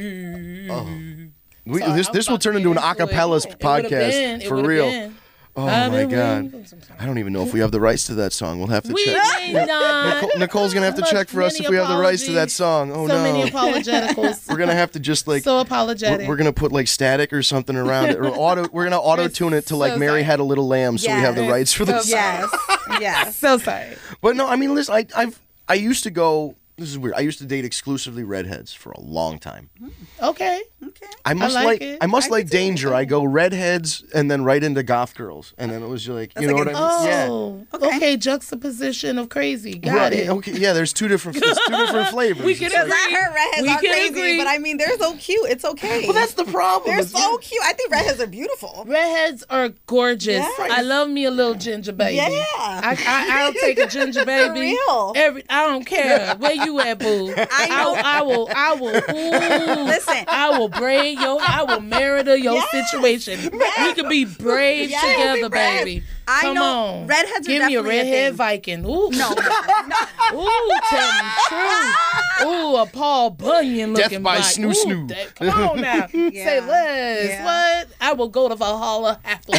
Oh. We, Sorry, this I'm this will about turn to into an get into it. acapella It would've podcast been- it for would've real. been. Oh I've my been god! waiting. I don't even know if we have the rights to that song. We'll have to We check. may not. Nicole, Nicole's gonna have to Much- check for us many if we have the rights to that apologies. song. Oh so no! many apologeticals. We're gonna have to just like so we're, apologetic. we're gonna put like static or something around it, or auto. We're gonna auto tune it to like so Mary sorry. Had a Little Lamb, so we have the Yes. rights for the song. Yes, yes. so sorry. But no, I mean, listen, I I've I used to go. This is weird. I used to date exclusively redheads for a long time. Okay. Okay. I must like like, it. I must I like do too. danger. I go redheads and then right into goth girls, and then it was like you That's know like what I a- mean? Oh, Okay. okay. Juxtaposition of crazy. Got Right, it. Okay, yeah. There's two different, there's two different flavors. We can It's Because like- agree. I heard redheads We are can crazy, agree. but I mean, they're so cute. It's okay. well, that's the problem. They're It's- so cute. I think redheads are beautiful. Redheads are gorgeous. Yeah. I love me a little ginger baby. Yeah. I, I, I'll take a ginger baby. real. Every I don't care where you at, boo. I know. I, I will. I will. Ooh, Listen. I will braid your. I will marry to your Yes. situation. Yes. We could be brave Yes. together, Yes. baby. I Come know on, redheads are Give me a definitely a redhead thing. Viking. Ooh, No, no. Ooh, tell me true. Ooh, a Paul Bunyan Death looking by Viking. snoo Ooh, snoo. that- Come on now, say Les. Yeah. What? I will go to Valhalla happily,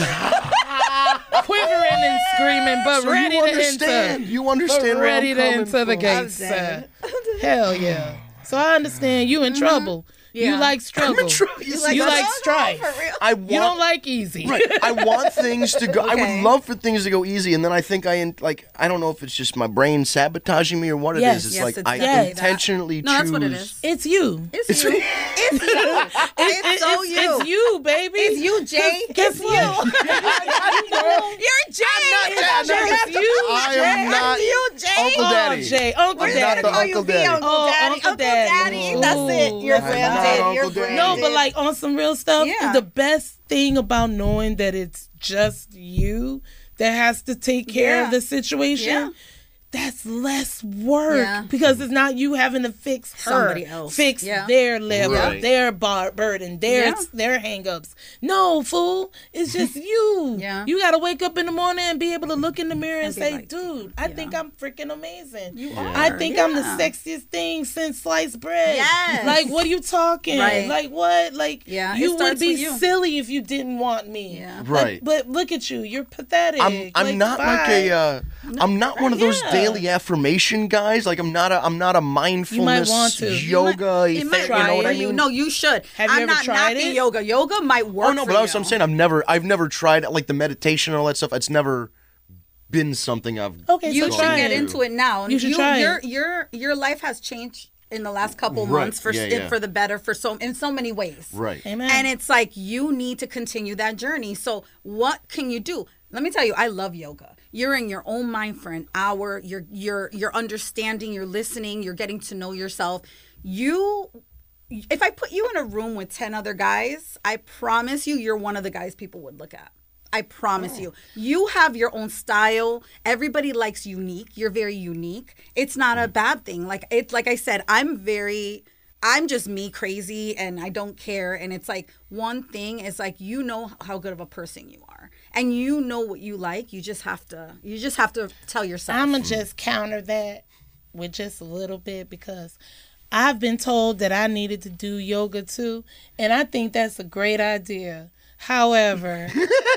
quivering and screaming, but So ready you to understand. enter. You But understand where ready I'm to coming enter the from. gates. I'm dead. uh, Hell yeah. So I understand you in trouble. You Yeah. like struggle. I'm in trouble. You You see, like, that's- strife. For real? I want, You don't like easy. Right. I want things to go. I Okay. would love for things to go easy, and then I think I in, like. I don't know if it's just my brain sabotaging me or what it Yes. is. It's Yes, like it's I definitely that. intentionally No, choose. that's what it is. It's you. It's you. It's you. It's It- so it's, you. It's you, baby. It's you, Jay. Guess It's what? You're Jay. I'm not Jay. It's you. I am not you, Jay. Uncle Oh, Daddy. Jay, Uncle We're I'm just not Daddy. the gonna call you Uncle V, Daddy. Uncle Oh, Daddy. Uncle Uncle Daddy. Daddy. That's it. You're Ooh. I'm branded. not You're Uncle Daddy. No, branded. but like on some real stuff, Yeah. the best thing about knowing that it's just you that has to take care Yeah. of the situation, Yeah. that's less work Yeah. because it's not you having to fix her, Somebody else. fix Yeah. their level, Right. their bar- burden, their Yeah. their hangups. No, fool, it's just you. Yeah. You got to wake up in the morning and be able to look in the mirror and, And be say, like, "Dude, I yeah. think I'm freaking amazing. You I are, think I'm the yeah. sexiest thing since sliced bread. Yes. Like, what are you talking? Right. Like, what? Like, Yeah, it you would starts be with you. silly if you didn't want me. Yeah. Like, Right. but look at you. You're pathetic. I'm I'm Like, not like a bye. uh, I'm not one of those Yeah. daily affirmation guys. Like I'm not a I'm not a mindfulness want to. You yoga. It thing, might you try know what for I you. mean? No, you should. Have you I'm ever not tried knocking it? yoga. Yoga might work. Oh no, for but that's what you. I'm saying. I've never I've never tried like the meditation and all that stuff. It's never been something I've Okay, You so should try get it. into it now. You should try your, it. Your your life has changed in the last couple Right. months for Yeah, in- yeah. for the better for so in so many ways. right. Amen. And it's like you need to continue that journey. So what can you do? Let me tell you, I love yoga. You're in your own mind for an hour. You're you're you're understanding, you're listening, you're getting to know yourself. You if I put you in a room with ten other guys, I promise you you're one of the guys people would look at. I promise you. You have your own style. Everybody likes unique. You're very unique. It's not a bad thing. Like it's like I said, I'm very I'm just me crazy and I don't care. And it's like one thing is like you know how good of a person you are. And you know what you like. You just have to you just have to tell yourself. I'm going to just counter that with just a little bit because I've been told that I needed to do yoga too. And I think that's a great idea. However,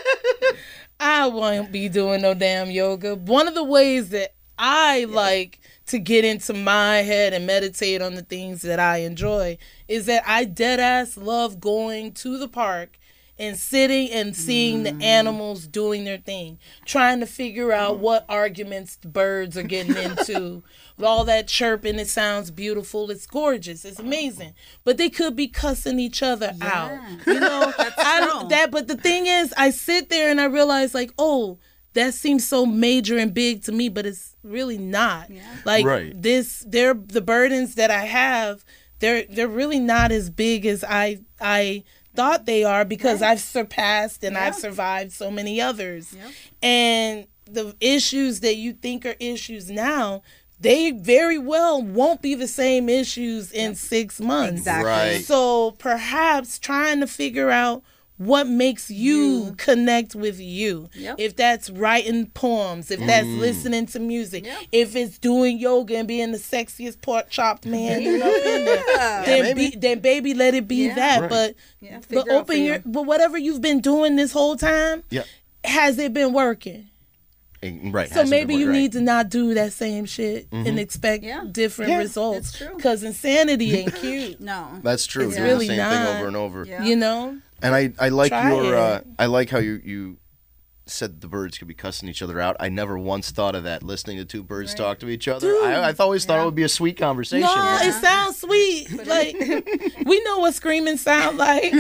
I won't be doing no damn yoga. One of the ways that I like to get into my head and meditate on the things that I enjoy is that I dead ass love going to the park and sitting and seeing the animals doing their thing, trying to figure out what arguments the birds are getting into. All that chirping, it sounds beautiful. It's gorgeous. It's amazing. But they could be cussing each other out. You know, I true. don't, that. But the thing is, I sit there and I realize, like, oh, that seems so major and big to me, but it's really not. Like Right. this, they're the burdens that I have. They're they're really not as big as I I thought they are because I've surpassed and I've survived so many others. And the issues that you think are issues now, they very well won't be the same issues in six months. Exactly. Right. So perhaps trying to figure out what makes you connect with you. Yep. If that's writing poems, if that's listening to music, if it's doing yoga and being the sexiest pork chopped man you up in there, then, maybe. be, then baby, let it be Yeah. that. Right. But Yeah, but figure out for open your you. but whatever you've been doing this whole time, Yeah. has it been working? Eh, Right. So maybe you need to not do that same shit Mm-hmm. and expect Yeah. different Yeah, results. it's true. Because insanity ain't cute. No. That's true. It's Doing really the same not. thing over and over. Yeah. You know? And I, I like Try your it. uh, I like how you, you said the birds could be cussing each other out. I never once thought of that. Listening to two birds talk to each other. I, I always thought it would be a sweet conversation. No, it sounds sweet. Like we know what screaming sound like.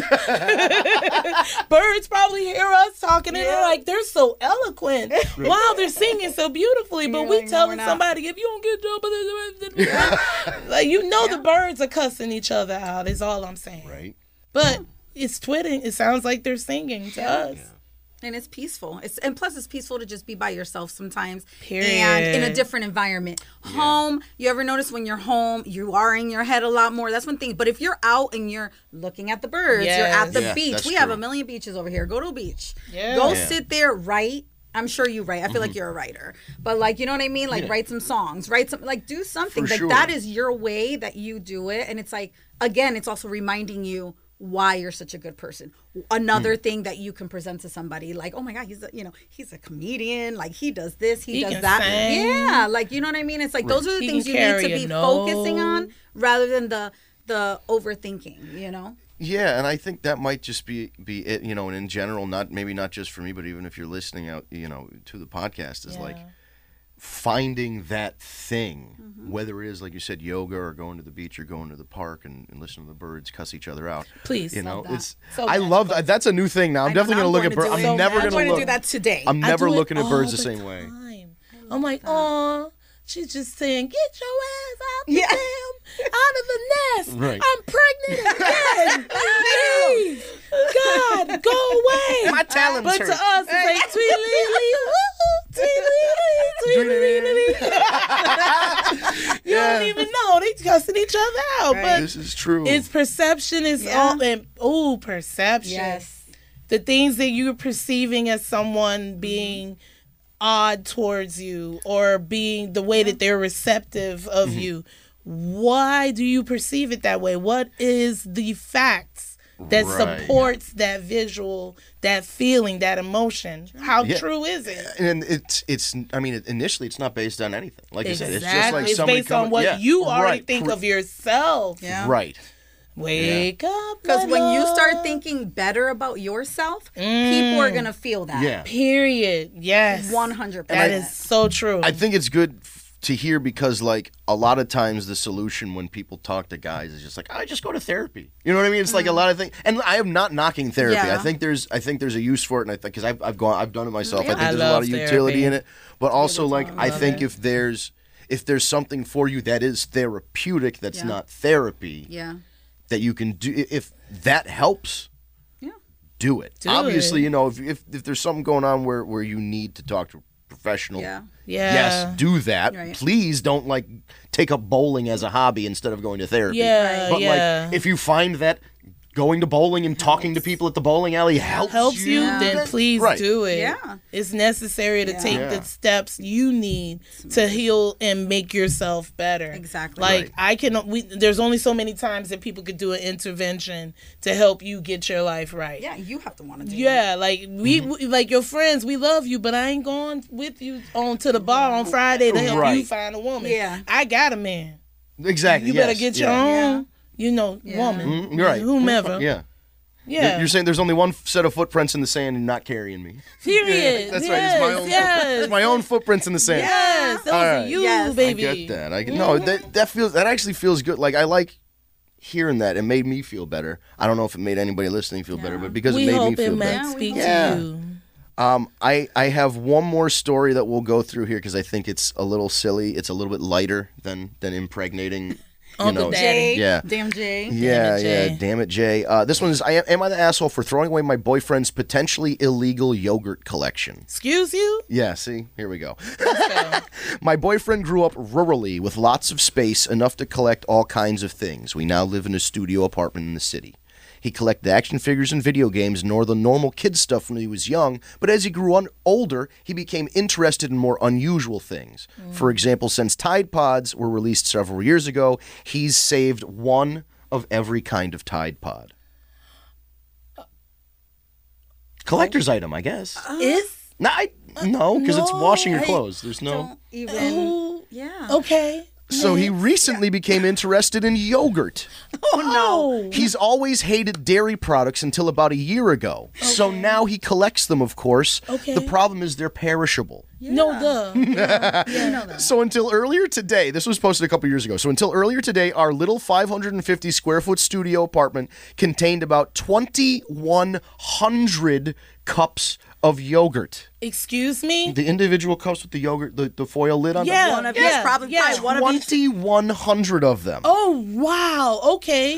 Birds probably hear us talking and they're like, they're so eloquent. Wow, they're singing so beautifully. But You're we like, no, telling we're not. somebody if you don't get job, like you know the birds are cussing each other out. Is all I'm saying. Right. But it's twitting. It sounds like they're singing to us. And it's peaceful. It's and plus it's peaceful to just be by yourself sometimes. Period. And in a different environment. Home, you ever notice when you're home, you are in your head a lot more. That's one thing. But if you're out and you're looking at the birds, you're at Yes. the Yeah, beach. that's We have true. a million beaches over here. Go to a beach. Yeah. Go Yeah. sit there, write. I'm sure you write. I feel Mm-hmm. like you're a writer. But like, you know what I mean? Like Yeah. write some songs, write some, like do something. For like sure. that is your way that you do it. And it's like, again, it's also reminding you why you're such a good person. Another Mm. thing that you can present to somebody, like, oh my God, he's a, you know, he's a comedian. Like he does this, he, He does can that. sing. Yeah, like you know what I mean. It's like those are the He things can you need carry to a be note. focusing on rather than the the overthinking. You know. Yeah, and I think that might just be be it, you know, and in general, not maybe not just for me, but even if you're listening out, you know, to the podcast, is Yeah. like finding that thing, Mm-hmm. whether it is like you said, yoga or going to the beach or going to the park and, and listening to the birds cuss each other out. Please. You know, Love that. it's So I love that. That's a new thing now. I'm I know, definitely now gonna look I'm at going birds. to do I'm it. never I'm gonna going to look. do that today. I'm I never do it looking at birds all the same way. time. I'm like, oh, she's just saying, get your ass out the Yeah. damn, out of the nest. Right. I'm pregnant again. Please, God, go away. My talents But to hurt. us, it's like, tweedly, woo, tweedly, tweedly. You Yeah. don't even know. They cussing each other out. Right. This is true. But it's perception is Yeah. all, and oh, perception. Yes. The things that you're perceiving as someone being odd towards you or being the way that they're receptive of Mm-hmm. you. Why do you perceive it that way? What is the facts that Right. supports that visual, that feeling, that emotion? How Yeah. true is it? and it's it's. I mean, initially, it's not based on anything. Like you said, it's just Exactly. like It's somebody based on coming- what yeah, you already right, think cor- of yourself. Yeah. Right. Wake up. Because my when you love. start thinking better about yourself, people are gonna feel that. Yeah. Period. Yes. One hundred That percent. is so true. I think it's good f- to hear because, like, a lot of times the solution when people talk to guys is just like, I just go to therapy. You know what I mean? It's like a lot of things, and I am not knocking therapy. Yeah. I think there's, I think there's a use for it, and I think because I've, I've gone, I've done it myself. I Yeah. think I there's a lot love of utility therapy. in it, but also Able to like I love think it. if there's, if there's something for you that is therapeutic, that's Yeah. not therapy, Yeah. that you can do, if that helps. Yeah. Do it. Do Obviously, it. you know, if, if if there's something going on where where you need to talk to a professional, Yeah. yeah. yes, do that. Right. Please don't like take up bowling as a hobby instead of going to therapy. Yeah, But yeah. like if you find that going to bowling and talking to people at the bowling alley helps, helps you, Yeah. then please Right. do it. Yeah. It's necessary to Yeah. take Yeah. the steps you need to heal and make yourself better. Exactly. Like Right. I can we there's only so many times that people could do an intervention to help you get your life right. Yeah, you have to want to do it. Yeah, like we, we like your friends, we love you, but I ain't going with you on to the bar on Friday to help you Right. find a woman. Yeah. I got a man. exactly. You better yes, get your yeah. own, you know, Yeah. woman. Mhm, you're right. Whomever. Yeah. Yeah. You're saying there's only one set of footprints in the sand and not carrying me. Period. That's yes, right. It's my own. Yes. It's my own footprints in the sand. Yes, those All are right. you, Yes. I baby. I get that. I get, no, that that feels that actually feels good. Like I like hearing that. It made me feel better. I don't know if it made anybody listening feel better, Yeah. but because We it made me hope feel it better. might Yeah, we speak hope Yeah. to you. Um, I I have one more story that we'll go through here because I think it's a little silly. It's a little bit lighter than than impregnating. You Uncle know, Daddy. Jay. Yeah. Damn Jay. Yeah, it, yeah. Jay. Damn it, Jay. Uh, this one is: I am, am I the asshole for throwing away my boyfriend's potentially illegal yogurt collection? Excuse you? Yeah. See, here we go. Let's go. My boyfriend grew up rurally with lots of space, enough to collect all kinds of things. We now live in a studio apartment in the city. He collected action figures and video games, nor the normal kid stuff when he was young, but as he grew on older, he became interested in more unusual things. For example, since Tide Pods were released several years ago, he's saved one of every kind of Tide Pod. Collector's item, I guess. Is No, I, no, because it's no, washing your I- clothes. There's no... Don't even. oh, Yeah. okay. So he recently became interested in yogurt. Oh no. He's always hated dairy products until about a year ago. So now he collects them, of course. Okay. The problem is they're perishable. No duh. You know that. So until earlier today, this was posted a couple years ago. So until earlier today, our little five hundred fifty square foot studio apartment contained about twenty-one hundred cups of yogurt. Excuse me? The individual cups with the yogurt, the, the foil lid on Yeah. them. One of yeah, each, probably, yeah. probably one of each. twenty-one hundred of them. Oh wow. Okay.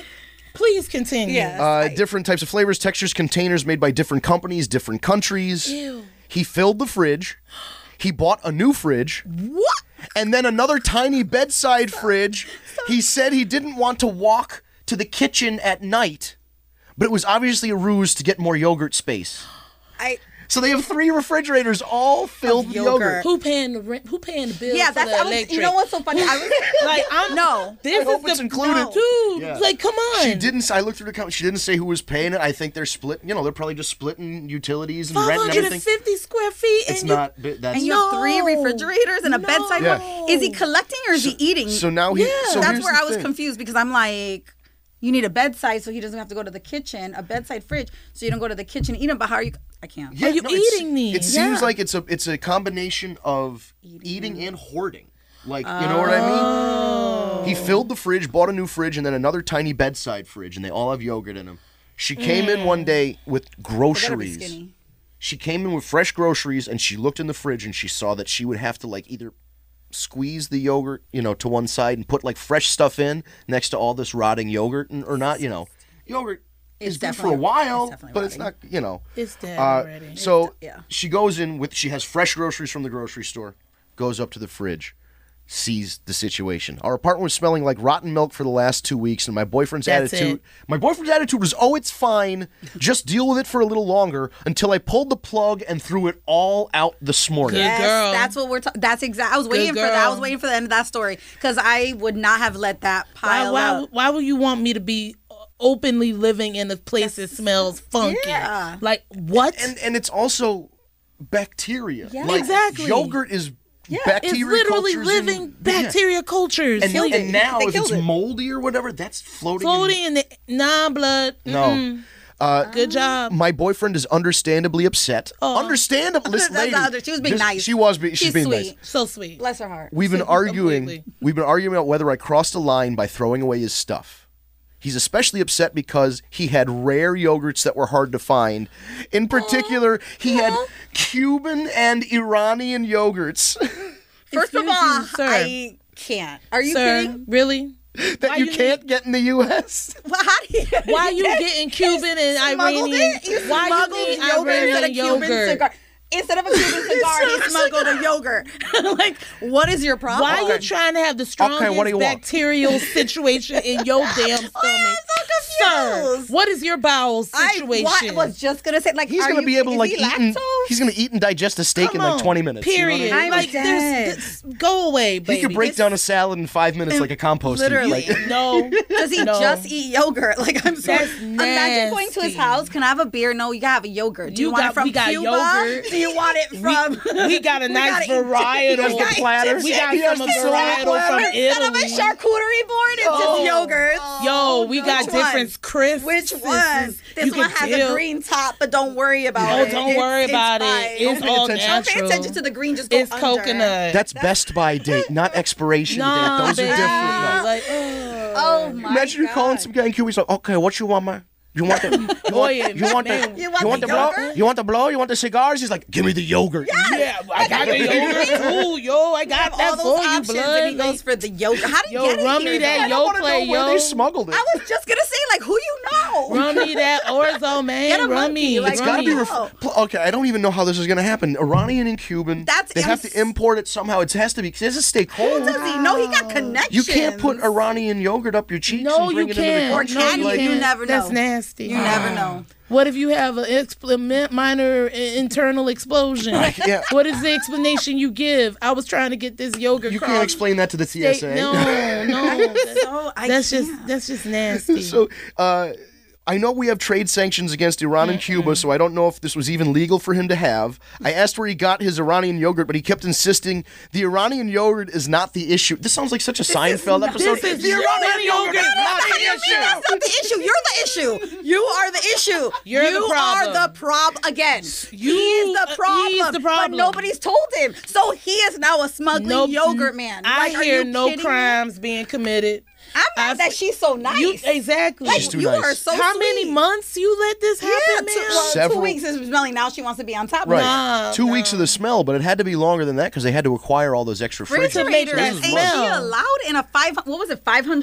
Please continue. Yeah. Uh, different types of flavors, textures, containers made by different companies, different countries. Ew. He filled the fridge. He bought a new fridge. What? And then another tiny bedside fridge. He said he didn't want to walk to the kitchen at night, but it was obviously a ruse to get more yogurt space. I. So they have three refrigerators all filled with yogurt. yogurt. Who paying the rent? Who paying the bill Yeah, for that's. the I was, electric? you know what's so funny? I was Like, I'm no. This I hope is it's the, included. No. Dude, Yeah. like, come on. She didn't. I looked through the account. She didn't say who was paying it. I think they're split. You know, they're probably just splitting utilities and rent and everything. five hundred fifty square feet. It's and you, not. bi- That's And you have three No. refrigerators and a No. bedside Yeah. one. Is he collecting or is he eating? so now he. Yeah. So That's here's where the I was thing. confused because I'm like, you need a bedside so he doesn't have to go to the kitchen, a bedside fridge so you don't go to the kitchen and eat them. But how are you? I can't. Yeah, Are you no, it's- eating these? It seems Yeah. like it's a it's a combination of eating, and hoarding. Like, you know what I mean? He filled the fridge, bought a new fridge, and then another tiny bedside fridge, and they all have yogurt in them. She came in one day with I gotta be groceries. skinny. She came in with fresh groceries, and she looked in the fridge, and she saw that she would have to like either squeeze the yogurt, you know, to one side and put like fresh stuff in next to all this rotting yogurt, and, or not, you know, yogurt It's is good for a definitely- while, it's definitely but it's not, rotting. you know. It's dead Uh, already. so yeah. she goes in with, she has fresh groceries from the grocery store, goes up to the fridge, sees the situation. Our apartment was smelling like rotten milk for the last two weeks, and my boyfriend's That's attitude, it. my boyfriend's attitude was, oh, it's fine, just deal with it for a little longer, until I pulled the plug and threw it all out this morning. Good Yes, girl. that's what we're talking. That's exact. I was waiting for that. I girl. was waiting for the end of that story because I would not have let that why, pile why, up. why would you want me to be openly living in a place that smells funky? Yeah. Like, what? And and it's also bacteria. Yeah. Like, Exactly. Yogurt is it's bacteria literally cultures living in- yeah. bacteria cultures. And, Like, and now, They if it's killed it. moldy or whatever, that's floating. in- floating in the nah blood. No. Mm-mm. Uh, Good job. My boyfriend is understandably upset. Understandably, this That's lady. not under- she was being this- nice. She was. Be, she's, She's being sweet. nice. So sweet. Bless her heart. We've been So arguing. completely. We've been arguing about whether I crossed a line by throwing away his stuff. He's especially upset because he had rare yogurts that were hard to find. In particular, he had Cuban and Iranian yogurts First of Excuse all, you, sir. I can't. Are you Sir, kidding? really? that Why you you can't get in the U S Well, how do you? Why are you getting Cuban and smuggled Iranian? it? You Why you smuggled need yogurt instead of Iranian Cuban yogurt? cigar. Instead of a Cuban cigar, he smuggled a yogurt. Like, what is your problem? Why are you trying to have the strongest Okay, what do you want? bacterial situation in your damn stomach? I'm so confused. Sir, what is your bowel I situation? wa- was just gonna say, like, He's are gonna you, be able to is like he eat. And, lactose? he's gonna eat and digest a steak Come in like on, twenty minutes. you know what I Period. mean? I'm like, dead. there's, there's, go away, baby. He could break down a salad in five minutes like a compost. heap. Literally. Like, No, Does he no. just eat yogurt? Like, I'm sorry. That's Imagine going to his nasty. house. Can I have a beer? No, you gotta have a yogurt. Do you, You want got- it from we got Cuba? yogurt. Do you want it from? We got a nice gotta eat- varietal. He has the platter. We got He has some the syrup varietal platter. from Instead of a Italy. charcuterie board, it's just yogurt. Yo, we got Which one? different crisps. Which This one? is- This you one can has tell. a green top, but don't worry about Oh, it. don't It's- worry it's about fine. it. It's Don't pay all attention. Don't pay natural. attention to the green. Just go It's under. coconut. That's best by date, not expiration Nah, date. Those baby. are different. No. Like, ugh. Oh my Imagine you're God. calling some guy in Cuba. He's like, "Okay, what you want, man? You want the you want, Boy, you want the man. you You want want the the blow? yogurt? You want the blow? You want the cigars?" He's like, "Give me the yogurt." Yeah, I got the yogurt too, yo. I You got have all that those for you, options, blood. and he goes for the yogurt. How do you Yo, get it run here, me that though? I don't yo want to play, know where yo. they smuggled it. I was just gonna say, like, who you know? Run me that orzo, man. Get a Run monkey, me. like, It's run got to be me. ref- ref- pl- okay. I don't even know how this is going to happen. Iranian and Cuban. That's- they I'm have to s- import it somehow. It has to be. It has to stay cold. Does he? No, he got connections. You can't put Iranian yogurt up your cheeks No, and bring you it into the can't. country. Or No, can you you? Like, You can't. never know. That's nasty. You never know. What if you have an expl- minor i- internal explosion? yeah. What is the explanation you give? I was trying to get this yogurt. You cross can't explain that to the T S A. state- No, no. That's, So I that's can't. just that's just nasty. So, uh, I know we have trade sanctions against Iran and Cuba, so I don't know if this was even legal for him to have. I asked where he got his Iranian yogurt, but he kept insisting the Iranian yogurt is not the issue. This sounds like such a Seinfeld episode. this is the Iranian not- yogurt is not How the do you mean issue. that's not the issue? You're the issue. You are the issue. You're the you problem. are the problem again. You- he is uh, the problem. he's the problem. But nobody's told him. So he is now a smuggling No- yogurt man. I Like, are hear you no kidding me? crimes being committed. I'm mad I've- that she's so nice. You exactly. Like, She's too you nice. are so How sweet. many months you let this happen, Yeah, man? two, well, Several- two weeks is smelling. Now she wants to be on top. Right. of it. Nah, Two nah. weeks of the smell, but it had to be longer than that because they had to acquire all those extra fridges. to make Refrigerators. that Ain't she smell. allowed in a five? What was it? Five hundred.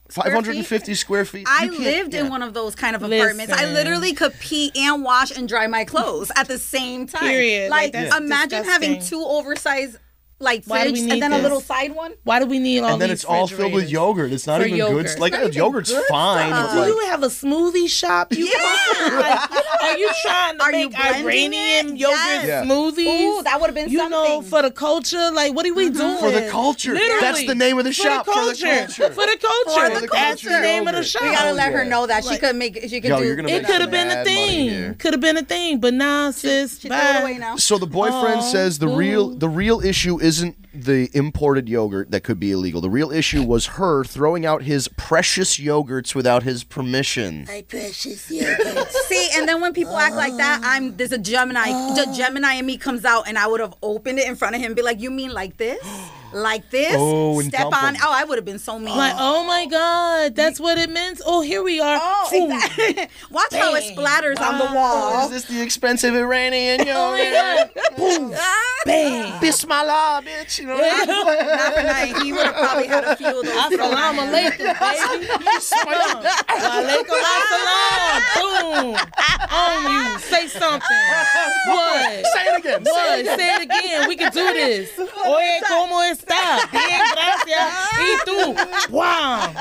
five hundred fifty square feet. I You can't- lived yeah. in one of those kind of apartments. I Listen. literally could pee and wash and dry my clothes at the same time. Period. Like, Like, that's imagine having disgusting. two oversized like Why do fridge we and need then a this? little side one. Why do we need all And then these it's all filled with refrigerators? yogurt. It's not For even yogurt. good. Like Not even yogurt's good fine. stuff. but, Do like, you have a smoothie shop? You Yeah. like, are you trying to Are you make blending Iranian it? yogurt Yes. Yeah. smoothies? Ooh, that would have been you something. know, for the culture. Like, what are we doing? For the culture. Literally. That's the name of the For shop. The For the culture. culture. For the culture. For the That's the culture. name of the Yogurt. shop. we gotta Oh, let her yeah. know that she Like- could make. She could Yo, do. you're gonna It make could have been a mad money thing. here. Could have been a thing, but nah, sis. She bye. threw it away now. So the boyfriend Oh, says the boo. real the real issue isn't the imported yogurt that could be illegal. The real issue was her throwing out his precious yogurts without his permission. My precious yogurt. See, and then when people act like that, I'm there's a Gemini. The Gemini in me comes out, and I would have opened it in front of him, and be like, "You mean like this, like this? Oh, and Step dump on." him. Oh, I would have been so mean. Like, oh my God, that's what it meant. Oh, here we are. Oh, Boom. exactly. Watch how it Bang. splatters on the Oh, wall. is this the expensive Iranian Oh my yogurt? God. Boom. Bang. Bismillah, bitch. You know? Not for night. He would have probably had a few of those. Assalamu alaikum, baby. Wa alaikum assalam. Boom. On you. Say something. What? Say it again. Say What? it again. Say it again. We can do this. Oye, ¿cómo está? Bien, gracias. ¿Y tú? Wow.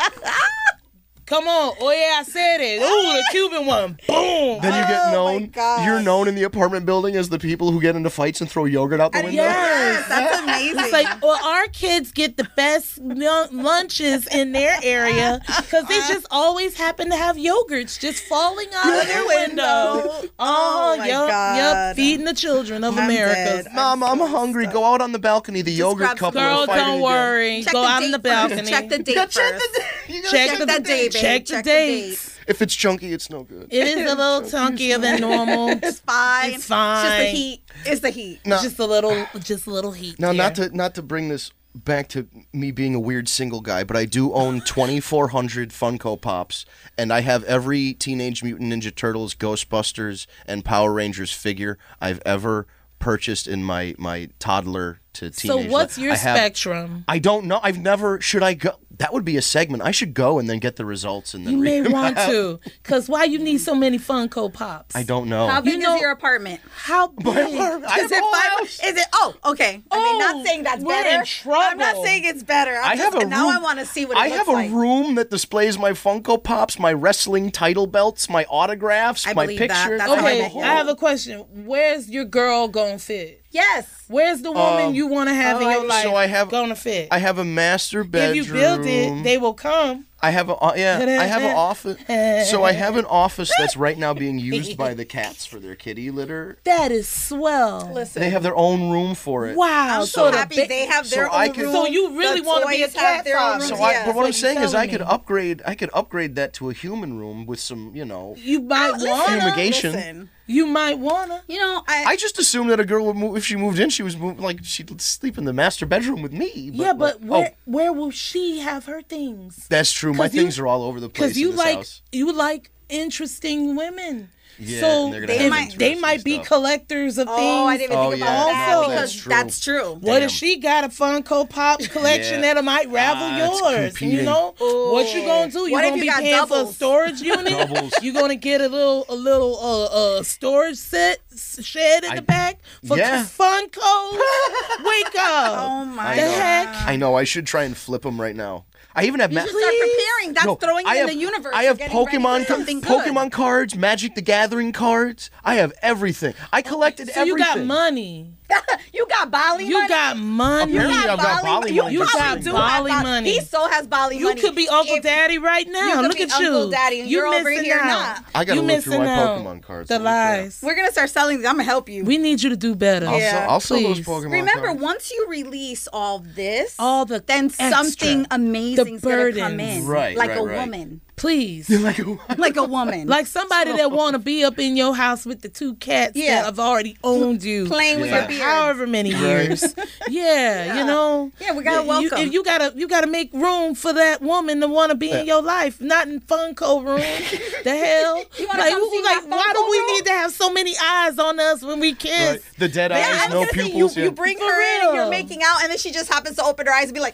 Come on. Oye, I said it. Ooh, the Cuban one. Boom. Then you get Oh, my known. God. You're known in the apartment building as the people who get into fights and throw yogurt out the window. Yes. That's amazing. It's like, well, our kids get the best lun- lunches in their area because they just always happen to have yogurts just falling out of their window. Oh, Oh, my yup, God. yup, feeding the children of I'm America. dead. Mom, I'm hungry. Go out on the balcony. The yogurt grab couple some- are Girl, fighting don't again. worry. check Go the out date on the first. balcony. Check the date Yeah, first. check the, you gotta Check check the- that date, babe. Check the Check dates. If it's chunky, it's no good. It is a little chunkier than normal. It's fine. It's fine. It's just the heat. It's the heat. Now, Just a little, just a little heat. now not there. to not to bring this back to me being a weird single guy, but I do own twenty-four hundred Funko Pops, and I have every Teenage Mutant Ninja Turtles, Ghostbusters, and Power Rangers figure I've ever purchased in my my toddler to So teenage. what's life. your I have- spectrum? I don't know. I've never. Should I go? That would be a segment. I should go and then get the results and then You may read them want out. to, because why you need so many Funko Pops? I don't know. How big know- is your apartment? How big? My apartment- I Is have it a whole five? house. Is it? Oh, okay. I mean, Oh, not saying that's we're better. in trouble. I'm not saying it's better. I'm I just, have a now room. I want to see what it I looks have a like. room that displays my Funko Pops, my wrestling title belts, my autographs, I my believe that. pictures. That's I have Okay, a I whole- have a question. Where's your girl gonna fit? Yes. Where's the woman Um, you want to have in oh, your I- life so I have- gonna fit? I have a master if bedroom. you build it, they will come. I have a uh, yeah. I have an office. So I have an office that's right now being used by the cats for their kitty litter. That is swell. Listen. They have their own room for it. Wow. I'm so the happy ba- they have so their I own could- room. So you really The wanna be a toys have cat their own father. So rooms. I, Yeah. but what I'm you saying is, I telling could me. upgrade. I could upgrade that to a human room with some, you know, You might wanna. fumigation. Listen, You might wanna. you know, I, I just assumed that a girl would move if she moved in. She was moving, like she'd sleep in the master bedroom with me. But yeah, but like, where oh, where will she have her things? that's true. My 'Cause you- things are all over the place Because you in this like house. you like interesting women. Yeah, so and they're gonna they have might they interesting might be stuff. collectors of oh, things. I didn't even Oh, think yeah, about no, that that's because true. that's true. What Damn. if she got a Funko Pop collection Yeah. that might rival Ah, it's yours? competing. You know what you gonna do? You What if gonna you be got paying for a doubles? storage unit? Doubles. You gonna get a little a little uh, uh storage set s- shed in I- the back for Yeah. Funko? Wake up! Oh my the I know. heck! I know. I should try and flip them right now. I even have. You ma- should start preparing. That's No, throwing I it have, in the universe. I You're have getting ready Pokemon, for something good. Pokemon cards, Magic the Gathering cards. I have everything. I collected So everything. you got money. You got Bali You money. got money. Apparently You I've got Bali You, money. You probably got do Bali have money. He so has Bali You money. could be Uncle If- Daddy right now. you could Look be at Uncle you. Daddy, and you you're over missing here out. not. I gotta you look through missing my out. Pokemon cards. The Let me see. lies. We're gonna start selling these. I'm gonna help you. We need you to do better. I'll, Yeah. sell, I'll sell those Please. Pokemon Remember, cards. once you release all this, All the then extra. something amazing's The gonna come burdens. in, Right, like right, a right. woman, Please. like, like a woman, Like somebody that want to be up in your house with the two cats Yeah. that have already owned you playing with Yeah. your beard. however many years. Yeah, you know. Yeah, we gotta You- welcome. You, you gotta you gotta make room for that woman to want to be in your life, not in Funko room. The hell? You wanna like, come who- see like my why do Funko we room? need to have so many eyes on us when we kiss? Right. The dead Yeah, I eyes, was no gonna say, pupils. you, yeah. you bring For her in and you're real. making out, and then she just happens to open her eyes and be like,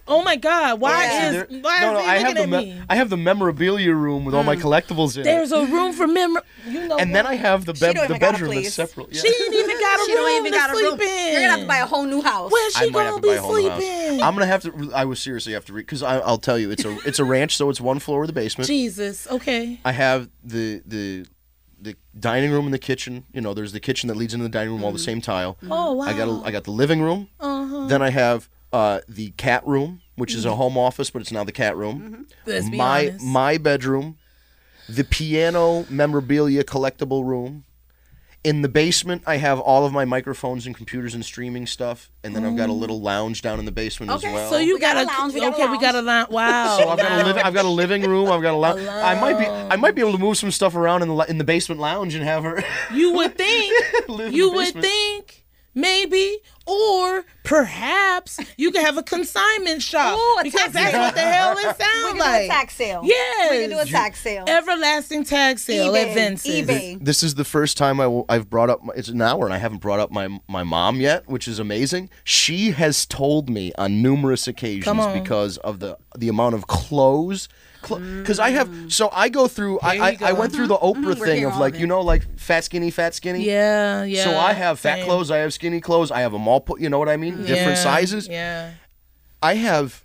Oh my God! Why Yeah. is There- why no, is no, he I have looking the at me- me? I have the memorabilia room with all my collectibles in There's it, a room for memor. You know, and then what? I have the She bed, don't the even got a bedroom that's place. separate. Yeah. She ain't even got a She room don't even to got a sleep room. in. You're gonna have to buy a whole new house. Where's I she might have gonna to buy be a whole new house. sleeping? I'm gonna have to. I was seriously have to read because I'll tell you, it's a it's a ranch, so it's one floor of the basement. Jesus. Okay. I have the the the dining room and the kitchen. You know, there's the kitchen that leads into the dining room, all the same tile. Oh wow. I got a, I got the living room. Uh-huh. Then I have uh, the cat room, which is a home office, but it's now the cat room. Let's be my honest. my bedroom, the piano memorabilia collectible room. In the basement, I have all of my microphones and computers and streaming stuff, and then I've got a little lounge down in the basement Okay, as well. So you We got got, a lounge, we got a okay, we got a lounge. Wow. So I've got a living. I've got a living room. I've got a lounge. I might be. I might be able to move some stuff around in the in the basement lounge and have her. You would think. live in you the would basement. think. Maybe, or perhaps you could have a consignment shop Ooh, a because tax that's sale. what the hell it We sounds can do like. a tax sale. Yes. We can do a tax sale. Everlasting tag sale eBay, at Vince's. eBay. This is the first time I will, I've brought up. My, it's an hour, and I haven't brought up my my mom yet, which is amazing. She has told me on numerous occasions Come on. because of the the amount of clothes. Because I have, so I go through. I, Here I you I go. went through the Oprah We're thing hearing of all like of you it. know like fat skinny fat skinny. Yeah, yeah. So I have fat same. clothes. I have skinny clothes. I have them all put. You know what I mean? Yeah, Different sizes. Yeah. I have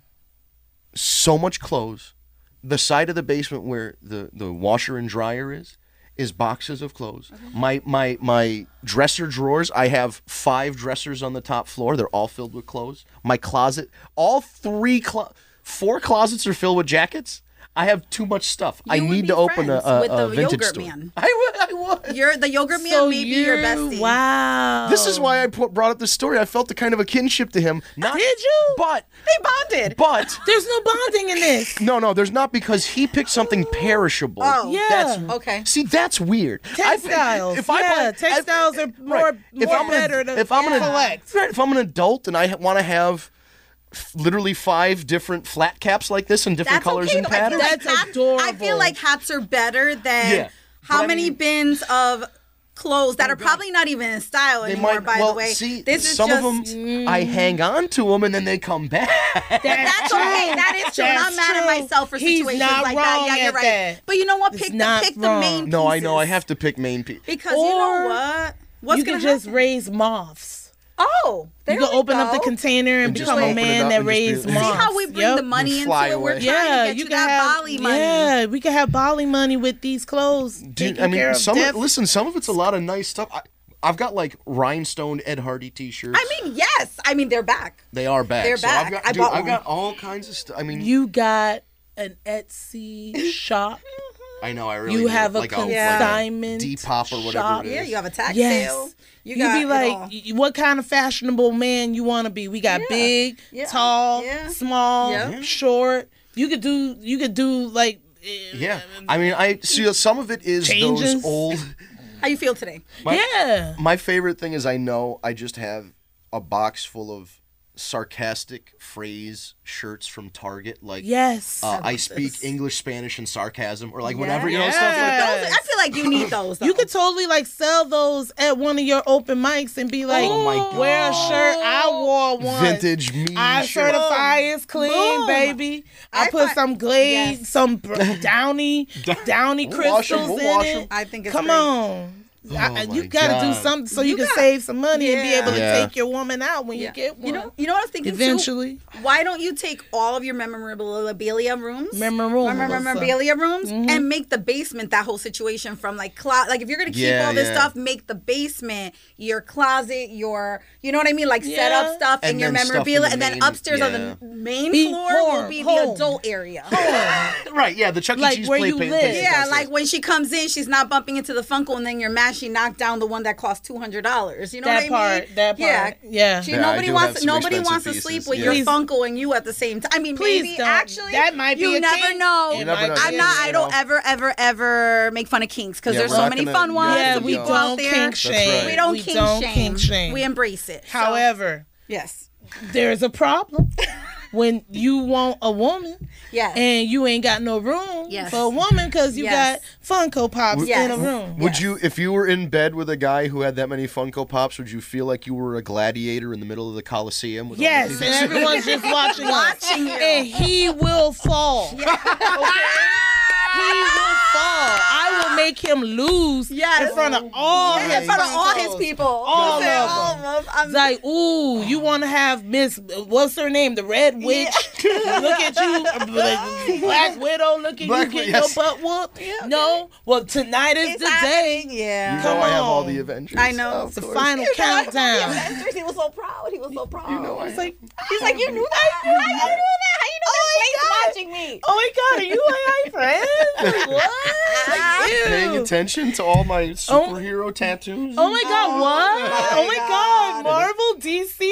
so much clothes. The side of the basement where the, the washer and dryer is is boxes of clothes. My my my dresser drawers, I have five dressers on the top floor. They're all filled with clothes. My closet, all three clo- four closets are filled with jackets. I have too much stuff. I You would need be to open a, friends a, with a the vintage yogurt store. man. I would. I would. You're the yogurt man, So maybe your you're- bestie. Wow. This is why I put, brought up this story. I felt a kind of a kinship to him. Not, Did you? But They bonded. but There's no bonding in this. no, no, there's not because he picked something perishable. Oh. Yeah. That's Okay. See, that's weird. I- Textiles. if I yeah, buy- textiles I- are more, right. If more I'm an- better to if I'm an collect. right, if I'm an adult and I want to have f- literally five different flat caps like this in different That's colors okay. and though. I feel patterns. like That's hats, I adorable. feel like hats are better than Yeah. how But I many mean- bins of clothes that are probably not even in style They anymore. might. by well, the way, see, this is some just. of them, I hang on to them and then they come back. That's okay. That is true. And I'm That's mad at true. myself for He's situations not like that. wrong Yeah, you're at right. that. But you know what? It's Pick the not pick the wrong. main. No, I know. I pieces. have to pick main pieces. because you know Or what? What's you gonna can just happen? raise moths. Oh, there You can we open up go. the container and, And just become a open it man up that and just be- raised See moths. See how we bring Yep. the money You into fly it? We're away. trying Yeah, to get you, you can that have Bali money. yeah, we can have Bali money with these clothes. Dude, taking I mean, care of some death. listen. Some of it's a lot of nice stuff. I, I've got like rhinestone Ed Hardy T-shirts. I mean, yes. I mean, they're back. they are back. they're So I've back. got, I dude, bought I've one. got all kinds of stuff. I mean, You got an Etsy shop. I know. I really You do. have a like like consignment Depop or whatever shop. it is. Yeah, you have a tax Yes. sale. You You got be it like, all. y- what kind of fashionable man you want to be? We got Yeah. big, Yeah. tall, Yeah. small, Yeah. short. You could do. You could do like. eh, Yeah, I mean, I see. Some of it is Changes. those old. How you feel today? My, yeah. My favorite thing is I know I just have a box full of sarcastic phrase shirts from Target, like Yes. uh, I speak this. English, Spanish, and sarcasm, or like Yeah. whatever you know, Yeah. stuff like that. Those, I feel like you need those. Though. You could totally like sell those at one of your open mics and be like, Oh my God. wear a shirt I wore once. Vintage me I shirt. certify it's clean, Boom. baby. I, I put fi- some Glade, Yes. some br- Downy, Downy We'll wash 'em, crystals we'll in wash it. 'em. I think it's Come great. on. I- Oh you my gotta do God. something so you, You can got- save some money and be Yeah. able to Yeah. take your woman out when you get one. You know, you know what I was thinking Eventually. too? Why don't you take all of your memorabilia rooms, Memorabilia. memorabilia rooms, Mm-hmm. and make the basement that whole situation from like closet. Like if you're gonna keep Yeah, all this yeah. stuff, make the basement your closet, your you know what I mean, like set Yeah. up stuff and, And your then stuff in memorabilia, the and then main- upstairs on yeah. the main Be floor home, will be home. the adult area. Right? Yeah, the Chuck E. Like Cheese where play you pa- live. places Yeah, downstairs. like when she comes in, she's not bumping into the Funko, and then you're mad she knocked down the one that cost two hundred dollars. You know That what I part, mean? that Yeah, part, yeah. She, Yeah, I nobody do wants have some nobody expensive wants to pieces, sleep with yeah. your Please- Funko and you at the same time. I mean, Please maybe don't. actually That might be you a never kink. know. It You never might know. be I'm a not. kink. I don't ever, ever, ever make fun of kinks because Yeah, there's we're so not many gonna- fun ones. Yeah, to we people out don't there. kink That's shame. right. We don't We kink don't shame. kink shame. We embrace it. So, However, yes. there's a problem. when you want a woman, Yes. and you ain't got no room Yes. for a woman because you Yes. got Funko Pops Yes. in a room. Would Yes. you, if you were in bed with a guy who had that many Funko Pops, would you feel like you were a gladiator in the middle of the Coliseum? With all Yes, these- and everyone's just watching us. Watching you. And he will fall. Okay? He will fall. I will make him lose Yes. in front of all in his front of all Funkos. his people. All Listen, of all them. of them. I'm- It's like, ooh, you want to have Miss, what's her name? The Red Witch. Look at you. Like, Black Widow, look at Black you getting Widow, yes. your butt whooped. No, well, tonight is It's the happening. day. Yeah. You Come know I have all on. the Avengers. I know. Of The course. final You know, I told countdown. the Avengers, he was so proud. He was so proud. You know I It's like, He's like, you knew that? How you knew that? How you know that? Watching me. oh my God, are you and I friends? Like, what? Like, ew. Paying attention to all my superhero tattoos. Oh my God, what? Oh my God, God. Marvel, D C,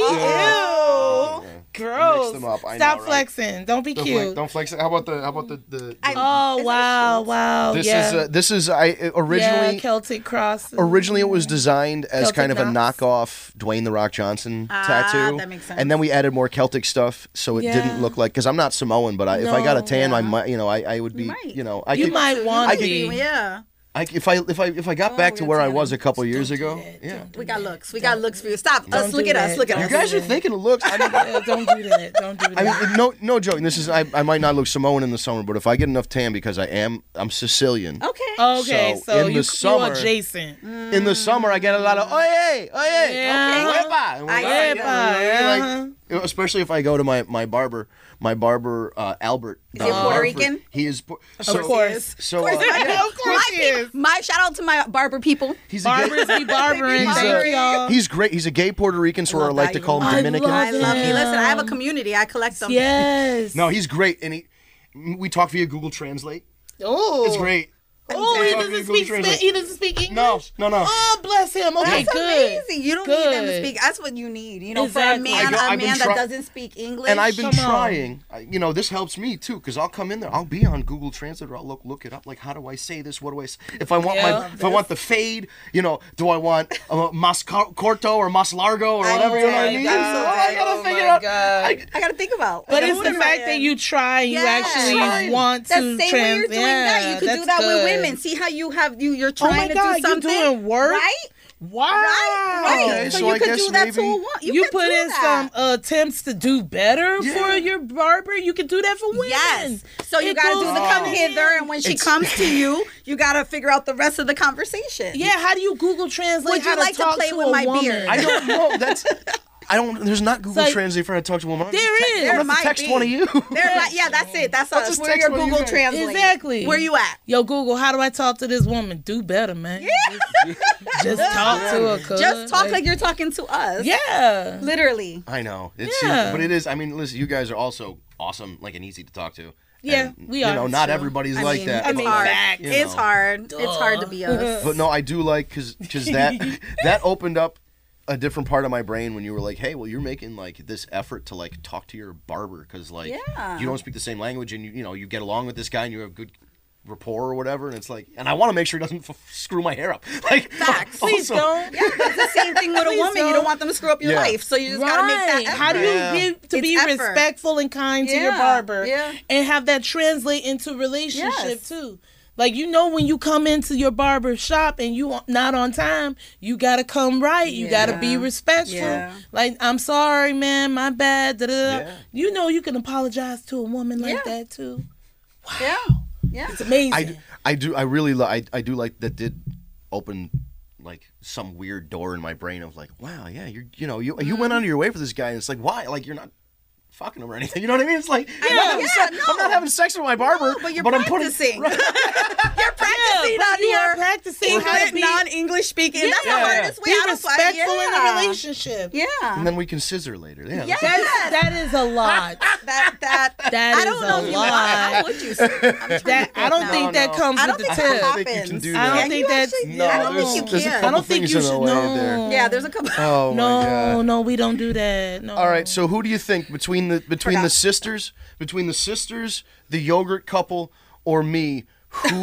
Oh. ew. Mix Gross. them up. I Stop know, right? flexing. Don't be Don't cute. flex, don't flex. How about the? How about the? the, the I- Oh Is it wow, short? wow. this yeah. is uh, this is I uh, originally yeah, Celtic cross. originally it was designed as Celtic kind of a knots. knockoff Dwayne the Rock Johnson Ah, tattoo. that makes sense. And then we added more Celtic stuff, so it Yeah. didn't look like because I'm not Samoan, but I, if I got a No, tan, I yeah. might, you know, I, I would be, You might. you know, I You could, might want I to could- be. Yeah. I, if I if I if I got Oh, back to we're where I tanning. was a couple years do ago, that. yeah. Don't We got looks. We got looks for you. Stop. Don't Us. Look do at us. that. Look at Don't You us. do guys are that. thinking of looks. I mean, Yeah, don't do that. Don't do that. I mean, no, no joke. This is I, I might not look Samoan in the summer, but if I get enough tan because I am, I'm Sicilian. Okay. okay, So, so, in you, the you summer- adjacent. In the summer, I get a lot of oye, oye, Yeah. okay, wepa, and we're I- like, Wepa, yeah, uh-huh. like, especially if I go to my my barber, my barber uh, Albert. Is he uh, Puerto Hartford. Rican? He is. Pu- Of so, course. So uh, Of course, yeah, Of course my, he is. people- my shout out to my barber people. he's a gay, Barbers be barbering. He's, Thank uh, y'all. he's great. He's a gay Puerto Rican, so I I love like that, to you call him know. I Dominican. love I love him. you. Listen, I have a community. I collect them. Yes. No, he's great, and he. We talk via Google Translate. Oh. It's great. Oh, he Talk via doesn't Google speak. Translate. Spa- he doesn't speak English. No, no, no. Oh, bless him. Okay, That's good. amazing. You don't need them to Good. speak. That's what you need. You know, Exactly. for a man, I go- a I've been man try- that doesn't speak English. And I've been Come on. trying. I- You know, this helps me too because I'll come in there. I'll be on Google Translate or I'll look look it up. Like, how do I say this? What do I? Say? If I want Yeah. my, if I want the fade, you know, do I want uh, mas cor- corto or mas largo or I whatever? You know what I know, mean? I'm so So I dead. gotta Oh figure my out. God. I, I got to think about. But I it's gotta the put fact it that in. you try, you Yeah. actually Right. want That to same trans- way you're doing yeah, that. You could do that's that good. with women. See how you have you. You're Oh trying my to God, do you something. doing work? right? Wow. Right, right. Okay, so, so you I could guess do that to a maybe- woman. You, You could put do in that. some attempts to do better Yeah. for your barber. You can do that for women. Yes. So you It got to goes do the come hand in hither, hand. and when she It's- comes to you, you got to figure out the rest of the conversation. Yeah, how do you Google Translate Would you how like to to talk play to with a my woman? beard? I don't know. That's. I don't. There's not Google like- Translate for how to talk to a woman. I'll just There text- is. I'll There have to might text be. one of you. They're like, yeah, that's it. That's I'll us. just We're text your one of you Google guys. Translate. Exactly. Where you at? Yo, Google, how do I talk to this woman? Do better, man. Just, just talk to her. cuz. Just talk like, you're talking to us. Yeah. Literally. I know. It's Yeah. but it is. I mean, listen, you guys are also awesome, like and easy to talk to. Yeah, And, we you are, know, not too. everybody's I like mean, that. I It's mean, but, hard. facts. you It's know. hard. It's hard to be us. But no, I do like because because that that opened up a different part of my brain when you were like, hey, well, you're making like this effort to like talk to your barber because like Yeah. you don't speak the same language and you you know you get along with this guy and you have good rapport or whatever and it's like and I want to make sure he doesn't f- screw my hair up like Facts. Please also- don't. Yeah, it's the same thing with a Please woman. You don't. don't want them to screw up your Yeah. life, so you just gotta make that Right. effort. How do you Yeah. give to It's be effort. respectful and kind to your Yeah, barber yeah. and have that translate into relationship Yes. too? Like, you know, when you come into your barber shop and you not on time, you gotta come right. You gotta be Yeah. respectful. Yeah. Like, I'm sorry, man, my bad. Da, da, da. Yeah. You know, you can apologize to a woman like Yeah. that too. Yeah. Yeah. It's amazing. I, d- I do I really li- I I do like that did open like some weird door in my brain of like wow yeah you're you know you you went out of your way for this guy and it's like why like you're not fucking him or anything you know what I mean it's like I'm, not, having yeah, se- I'm no. not having sex with my barber No, but you're I'm practicing. putting You're practicing but on you are your practicing how to English, be, non-English speaking. That's the Yeah. hardest way be out of respectful in yeah. a relationship. Yeah. and then we can scissor later yeah Yeah. That's, that is a lot. that that That I is don't know a if you lot. how would you say? I'm trying to That I don't now. think that no. comes I with don't the think tip. that I don't think you happens. can do I that. don't Can think you that's. actually- No, I don't there's- think you there's a can. couple I don't think things you in the should. way No. there. Yeah, there's a couple. oh my No, god no, we don't do that. No. all right so who do you think between the between the Forgot. sisters between the sisters the yogurt couple or me who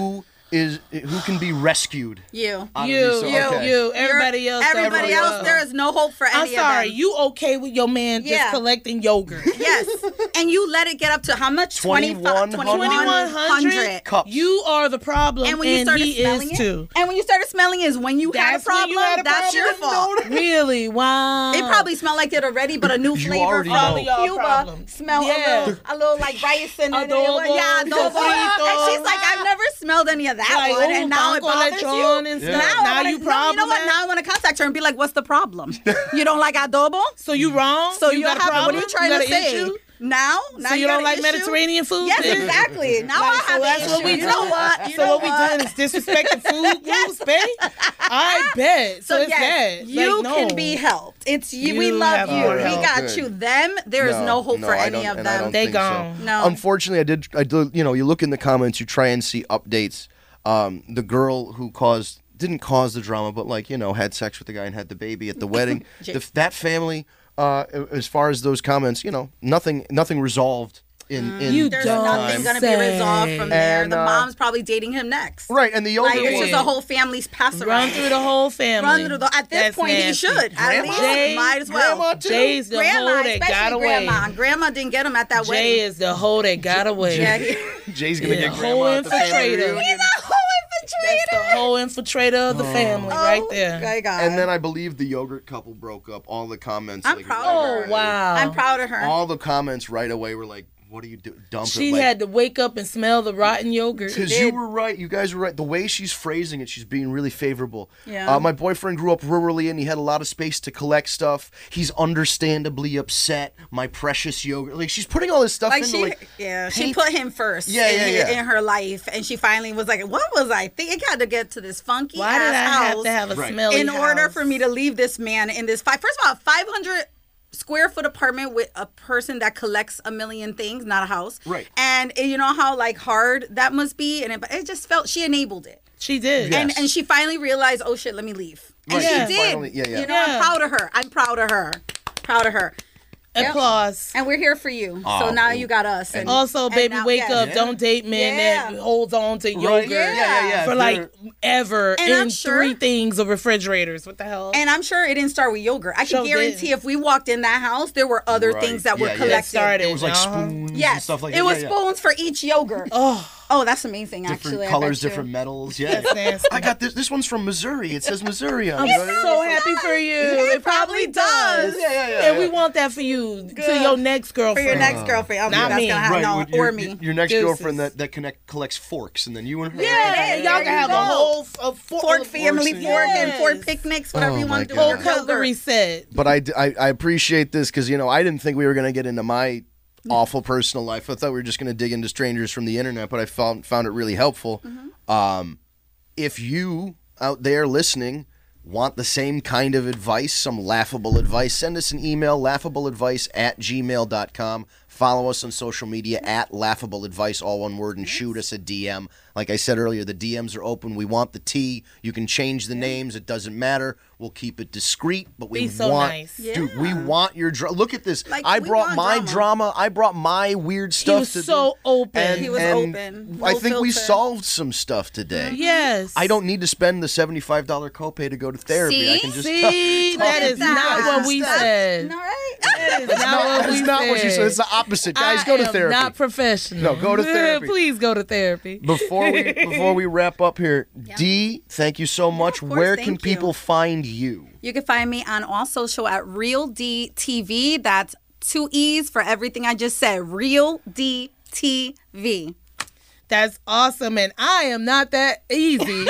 is who can be rescued? You. out of You, these- so- you, okay. you. Everybody You're- else. Everybody don't else, know. there is no hope for I'm any sorry. of them. You okay with your man just Yeah. collecting yogurt? Yes. And you let it get up to how much? twenty-one hundred twenty-one hundred. Cups. You are the problem, And when you and started he smelling is it, too. and when you started smelling is when you had a That's when problem. you had a That's your problem? fault. Really? Wow. It probably smelled like it already, but a new You flavor already from know. Y'all Cuba problems. smelled Yeah. a little, a little like rice and and it was- Adobo, yeah, adobo. sofrito. And she's like, I've never smelled any of that Like, one, ooh, and now it banco bothers lechon you. and Yeah. stuff. Now, Now I wanna, you no, you know what? problem. Now I want to contact her and be like, "What's the problem? You don't like adobo? So you wrong? So you you got a have it. problem? What are you trying got to an say? issue? Now, now So you got don't an like issue? Mediterranean food? Yes, then? exactly. Now Like, I have so an that's issue. what we You know doing. what? You so know what we doing is disrespecting food rules, babe? I bet. So, So it's yes, that. you Like, no. can be helped. It's you. we You love have you. more We help. got Good. you. Them, there is no, hope for I any don't- of and I them. don't They think so. gone. No. Unfortunately, I did. I did. You know, you look in the comments, you try and see updates. Um, the girl who caused didn't cause the drama, but like you know, had sex with the guy and had the baby at the wedding. the, that family, uh, as far as those comments, you know, nothing, nothing resolved in in You There's don't nothing going to be say. resolved from there. And, the uh, mom's probably dating him next. right, and the Like older it's one. just a whole family's pass around. Run through the whole family. Run through the. At this That's point, nasty. he should. At Grandma? least Jay, might as well. Grandma too. Jay's the Grandma, hoe that especially got away. grandma. Grandma didn't get him at that Jay wedding. is the hoe that got away. Yeah, he, Jay's gonna Yeah, get whole grandma at the family infiltrator. reunion. he's a whole That's the infiltrator. whole infiltrator of the family right there. Oh, my God. And then I believe the yogurt couple broke up. All the comments. I'm like, proud right of Oh, her. wow. I'm proud of her. All the comments right away were like, "What do you do? Dump it." She like, had to wake up and smell the rotten yogurt. Because you were right. You guys were right. The way she's phrasing it, she's being really favorable. Yeah. Uh, my boyfriend grew up rurally and he had a lot of space to collect stuff. He's understandably upset. My precious yogurt. Like, she's putting all this stuff like into, she, like, yeah, she paint- put him first. Yeah, in, yeah, her- yeah. in her life, and she finally was like, "What was I thinking? It had to get to this funky Why ass did I have house to have a Right. smelly in order house? for me to leave this man in this five? First of all, five hundred square foot apartment with a person that collects a million things, not a house. Right. And you know how like hard that must be, and it, it just felt she enabled it. She did. Yeah. And Yes. and she finally realized, oh shit, let me leave. And Right. she Yeah. did. Finally- yeah, yeah. You know, Yeah. I'm proud of her. I'm proud of her. Proud of her. Yep. Applause. And we're here for you. Oh, so now cool. you got us. And Also, and baby, now- wake yes. up. Yeah. Don't date men Yeah. that holds on to Right. yogurt Yeah, yeah, yeah. for If like they're- ever And I'm in sure- three things of refrigerators. What the hell? And I'm sure it didn't start with yogurt. I can Sure guarantee didn't. if we walked in that house, there were other Right. things that were Yeah, yeah. collected. That started. It was like Uh-huh. spoons and Yes, stuff like it that. was Yeah, yeah. spoons for each yogurt. oh, Oh, that's amazing. Different actually, I colors, bet you. different metals. Yeah. That's nasty. I got this. This one's from Missouri. It says Missouri on I'm it. so happy for you. It, probably does. Yeah, yeah, yeah. And we yeah. want that for you, to Good. your next For girlfriend. your next girlfriend. Oh, Not that's me. gonna happen. Right, No, with your, or me. Your next Deuces. girlfriend that, that connect collects forks, and then you and her. Yeah, There y'all you can have go. a whole f- a fork, Fork family, Forks, fork and yes. fork picnics, whatever Oh, you my want to do God. with whole your yogurt. cutlery set. But I, I, I appreciate this because, you know, I didn't think we were going to get into my awful personal life. I thought we were just going to dig into strangers from the internet, but I found found it really helpful. Um, if you out there listening want the same kind of advice, some laughable advice, send us an email, laughableadvice at gmail dot com. Follow us on social media at Laughable Advice, all one word, and shoot us a D M. Like I said earlier, the D Ms are open. We want the tea. You can change the names. It doesn't matter. We'll keep it discreet, but we Be so want, nice. dude. We want your drama. Look at this. Like, I we brought want my drama. drama. I brought my weird stuff. was to so do. open. And, He was and open. I No think we filter. solved some stuff today. Yes. I don't need to spend the seventy-five dollars copay to go to therapy. I See? can just See, talk that to is you not guys what we instead. said. All right. That is That's not not, what that's we not what you said. said. It's the opposite. Guys, I go to am therapy. Not professional. No, go to therapy. Please go to therapy. Before we before we wrap up here, Dee, thank you so much. of course, Where can thank you. people find you? You can find me on all social at Real D T V. That's two E's for everything I just said. Real D T V. That's awesome, and I am not that easy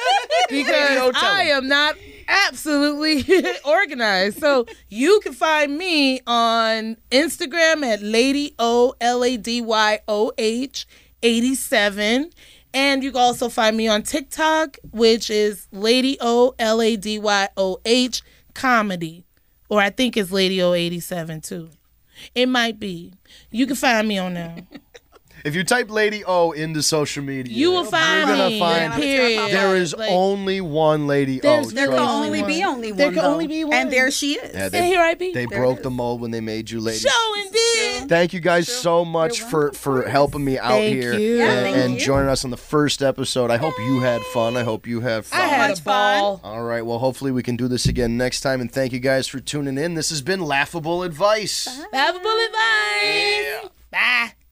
because Don't tell I him. am not absolutely organized. So you can find me on Instagram at Lady O L A D Y O H eighty-seven. And you can also find me on TikTok, which is Lady O L A D Y O H comedy. Or I think it's Lady O eighty-seven too. It might be. You can find me on there. If you type Lady O into social media, You will find you're gonna me. find Period. there is Like, only one Lady O. There's- There Trust can me. only be only one. There can though. only be one. And there she is. Yeah, And here I be. They There broke it the is. mold when they made you lady. Show and Thank you guys so much You're for, welcome, for of course. helping me out Thank here you. Yeah, and, thank and you. joining us on the first episode. I hope you had fun. I hope you have fun. I had much a ball. All right. Well, hopefully we can do this again next time. And thank you guys for tuning in. This has been Laughable Advice. Laughable advice. Bye.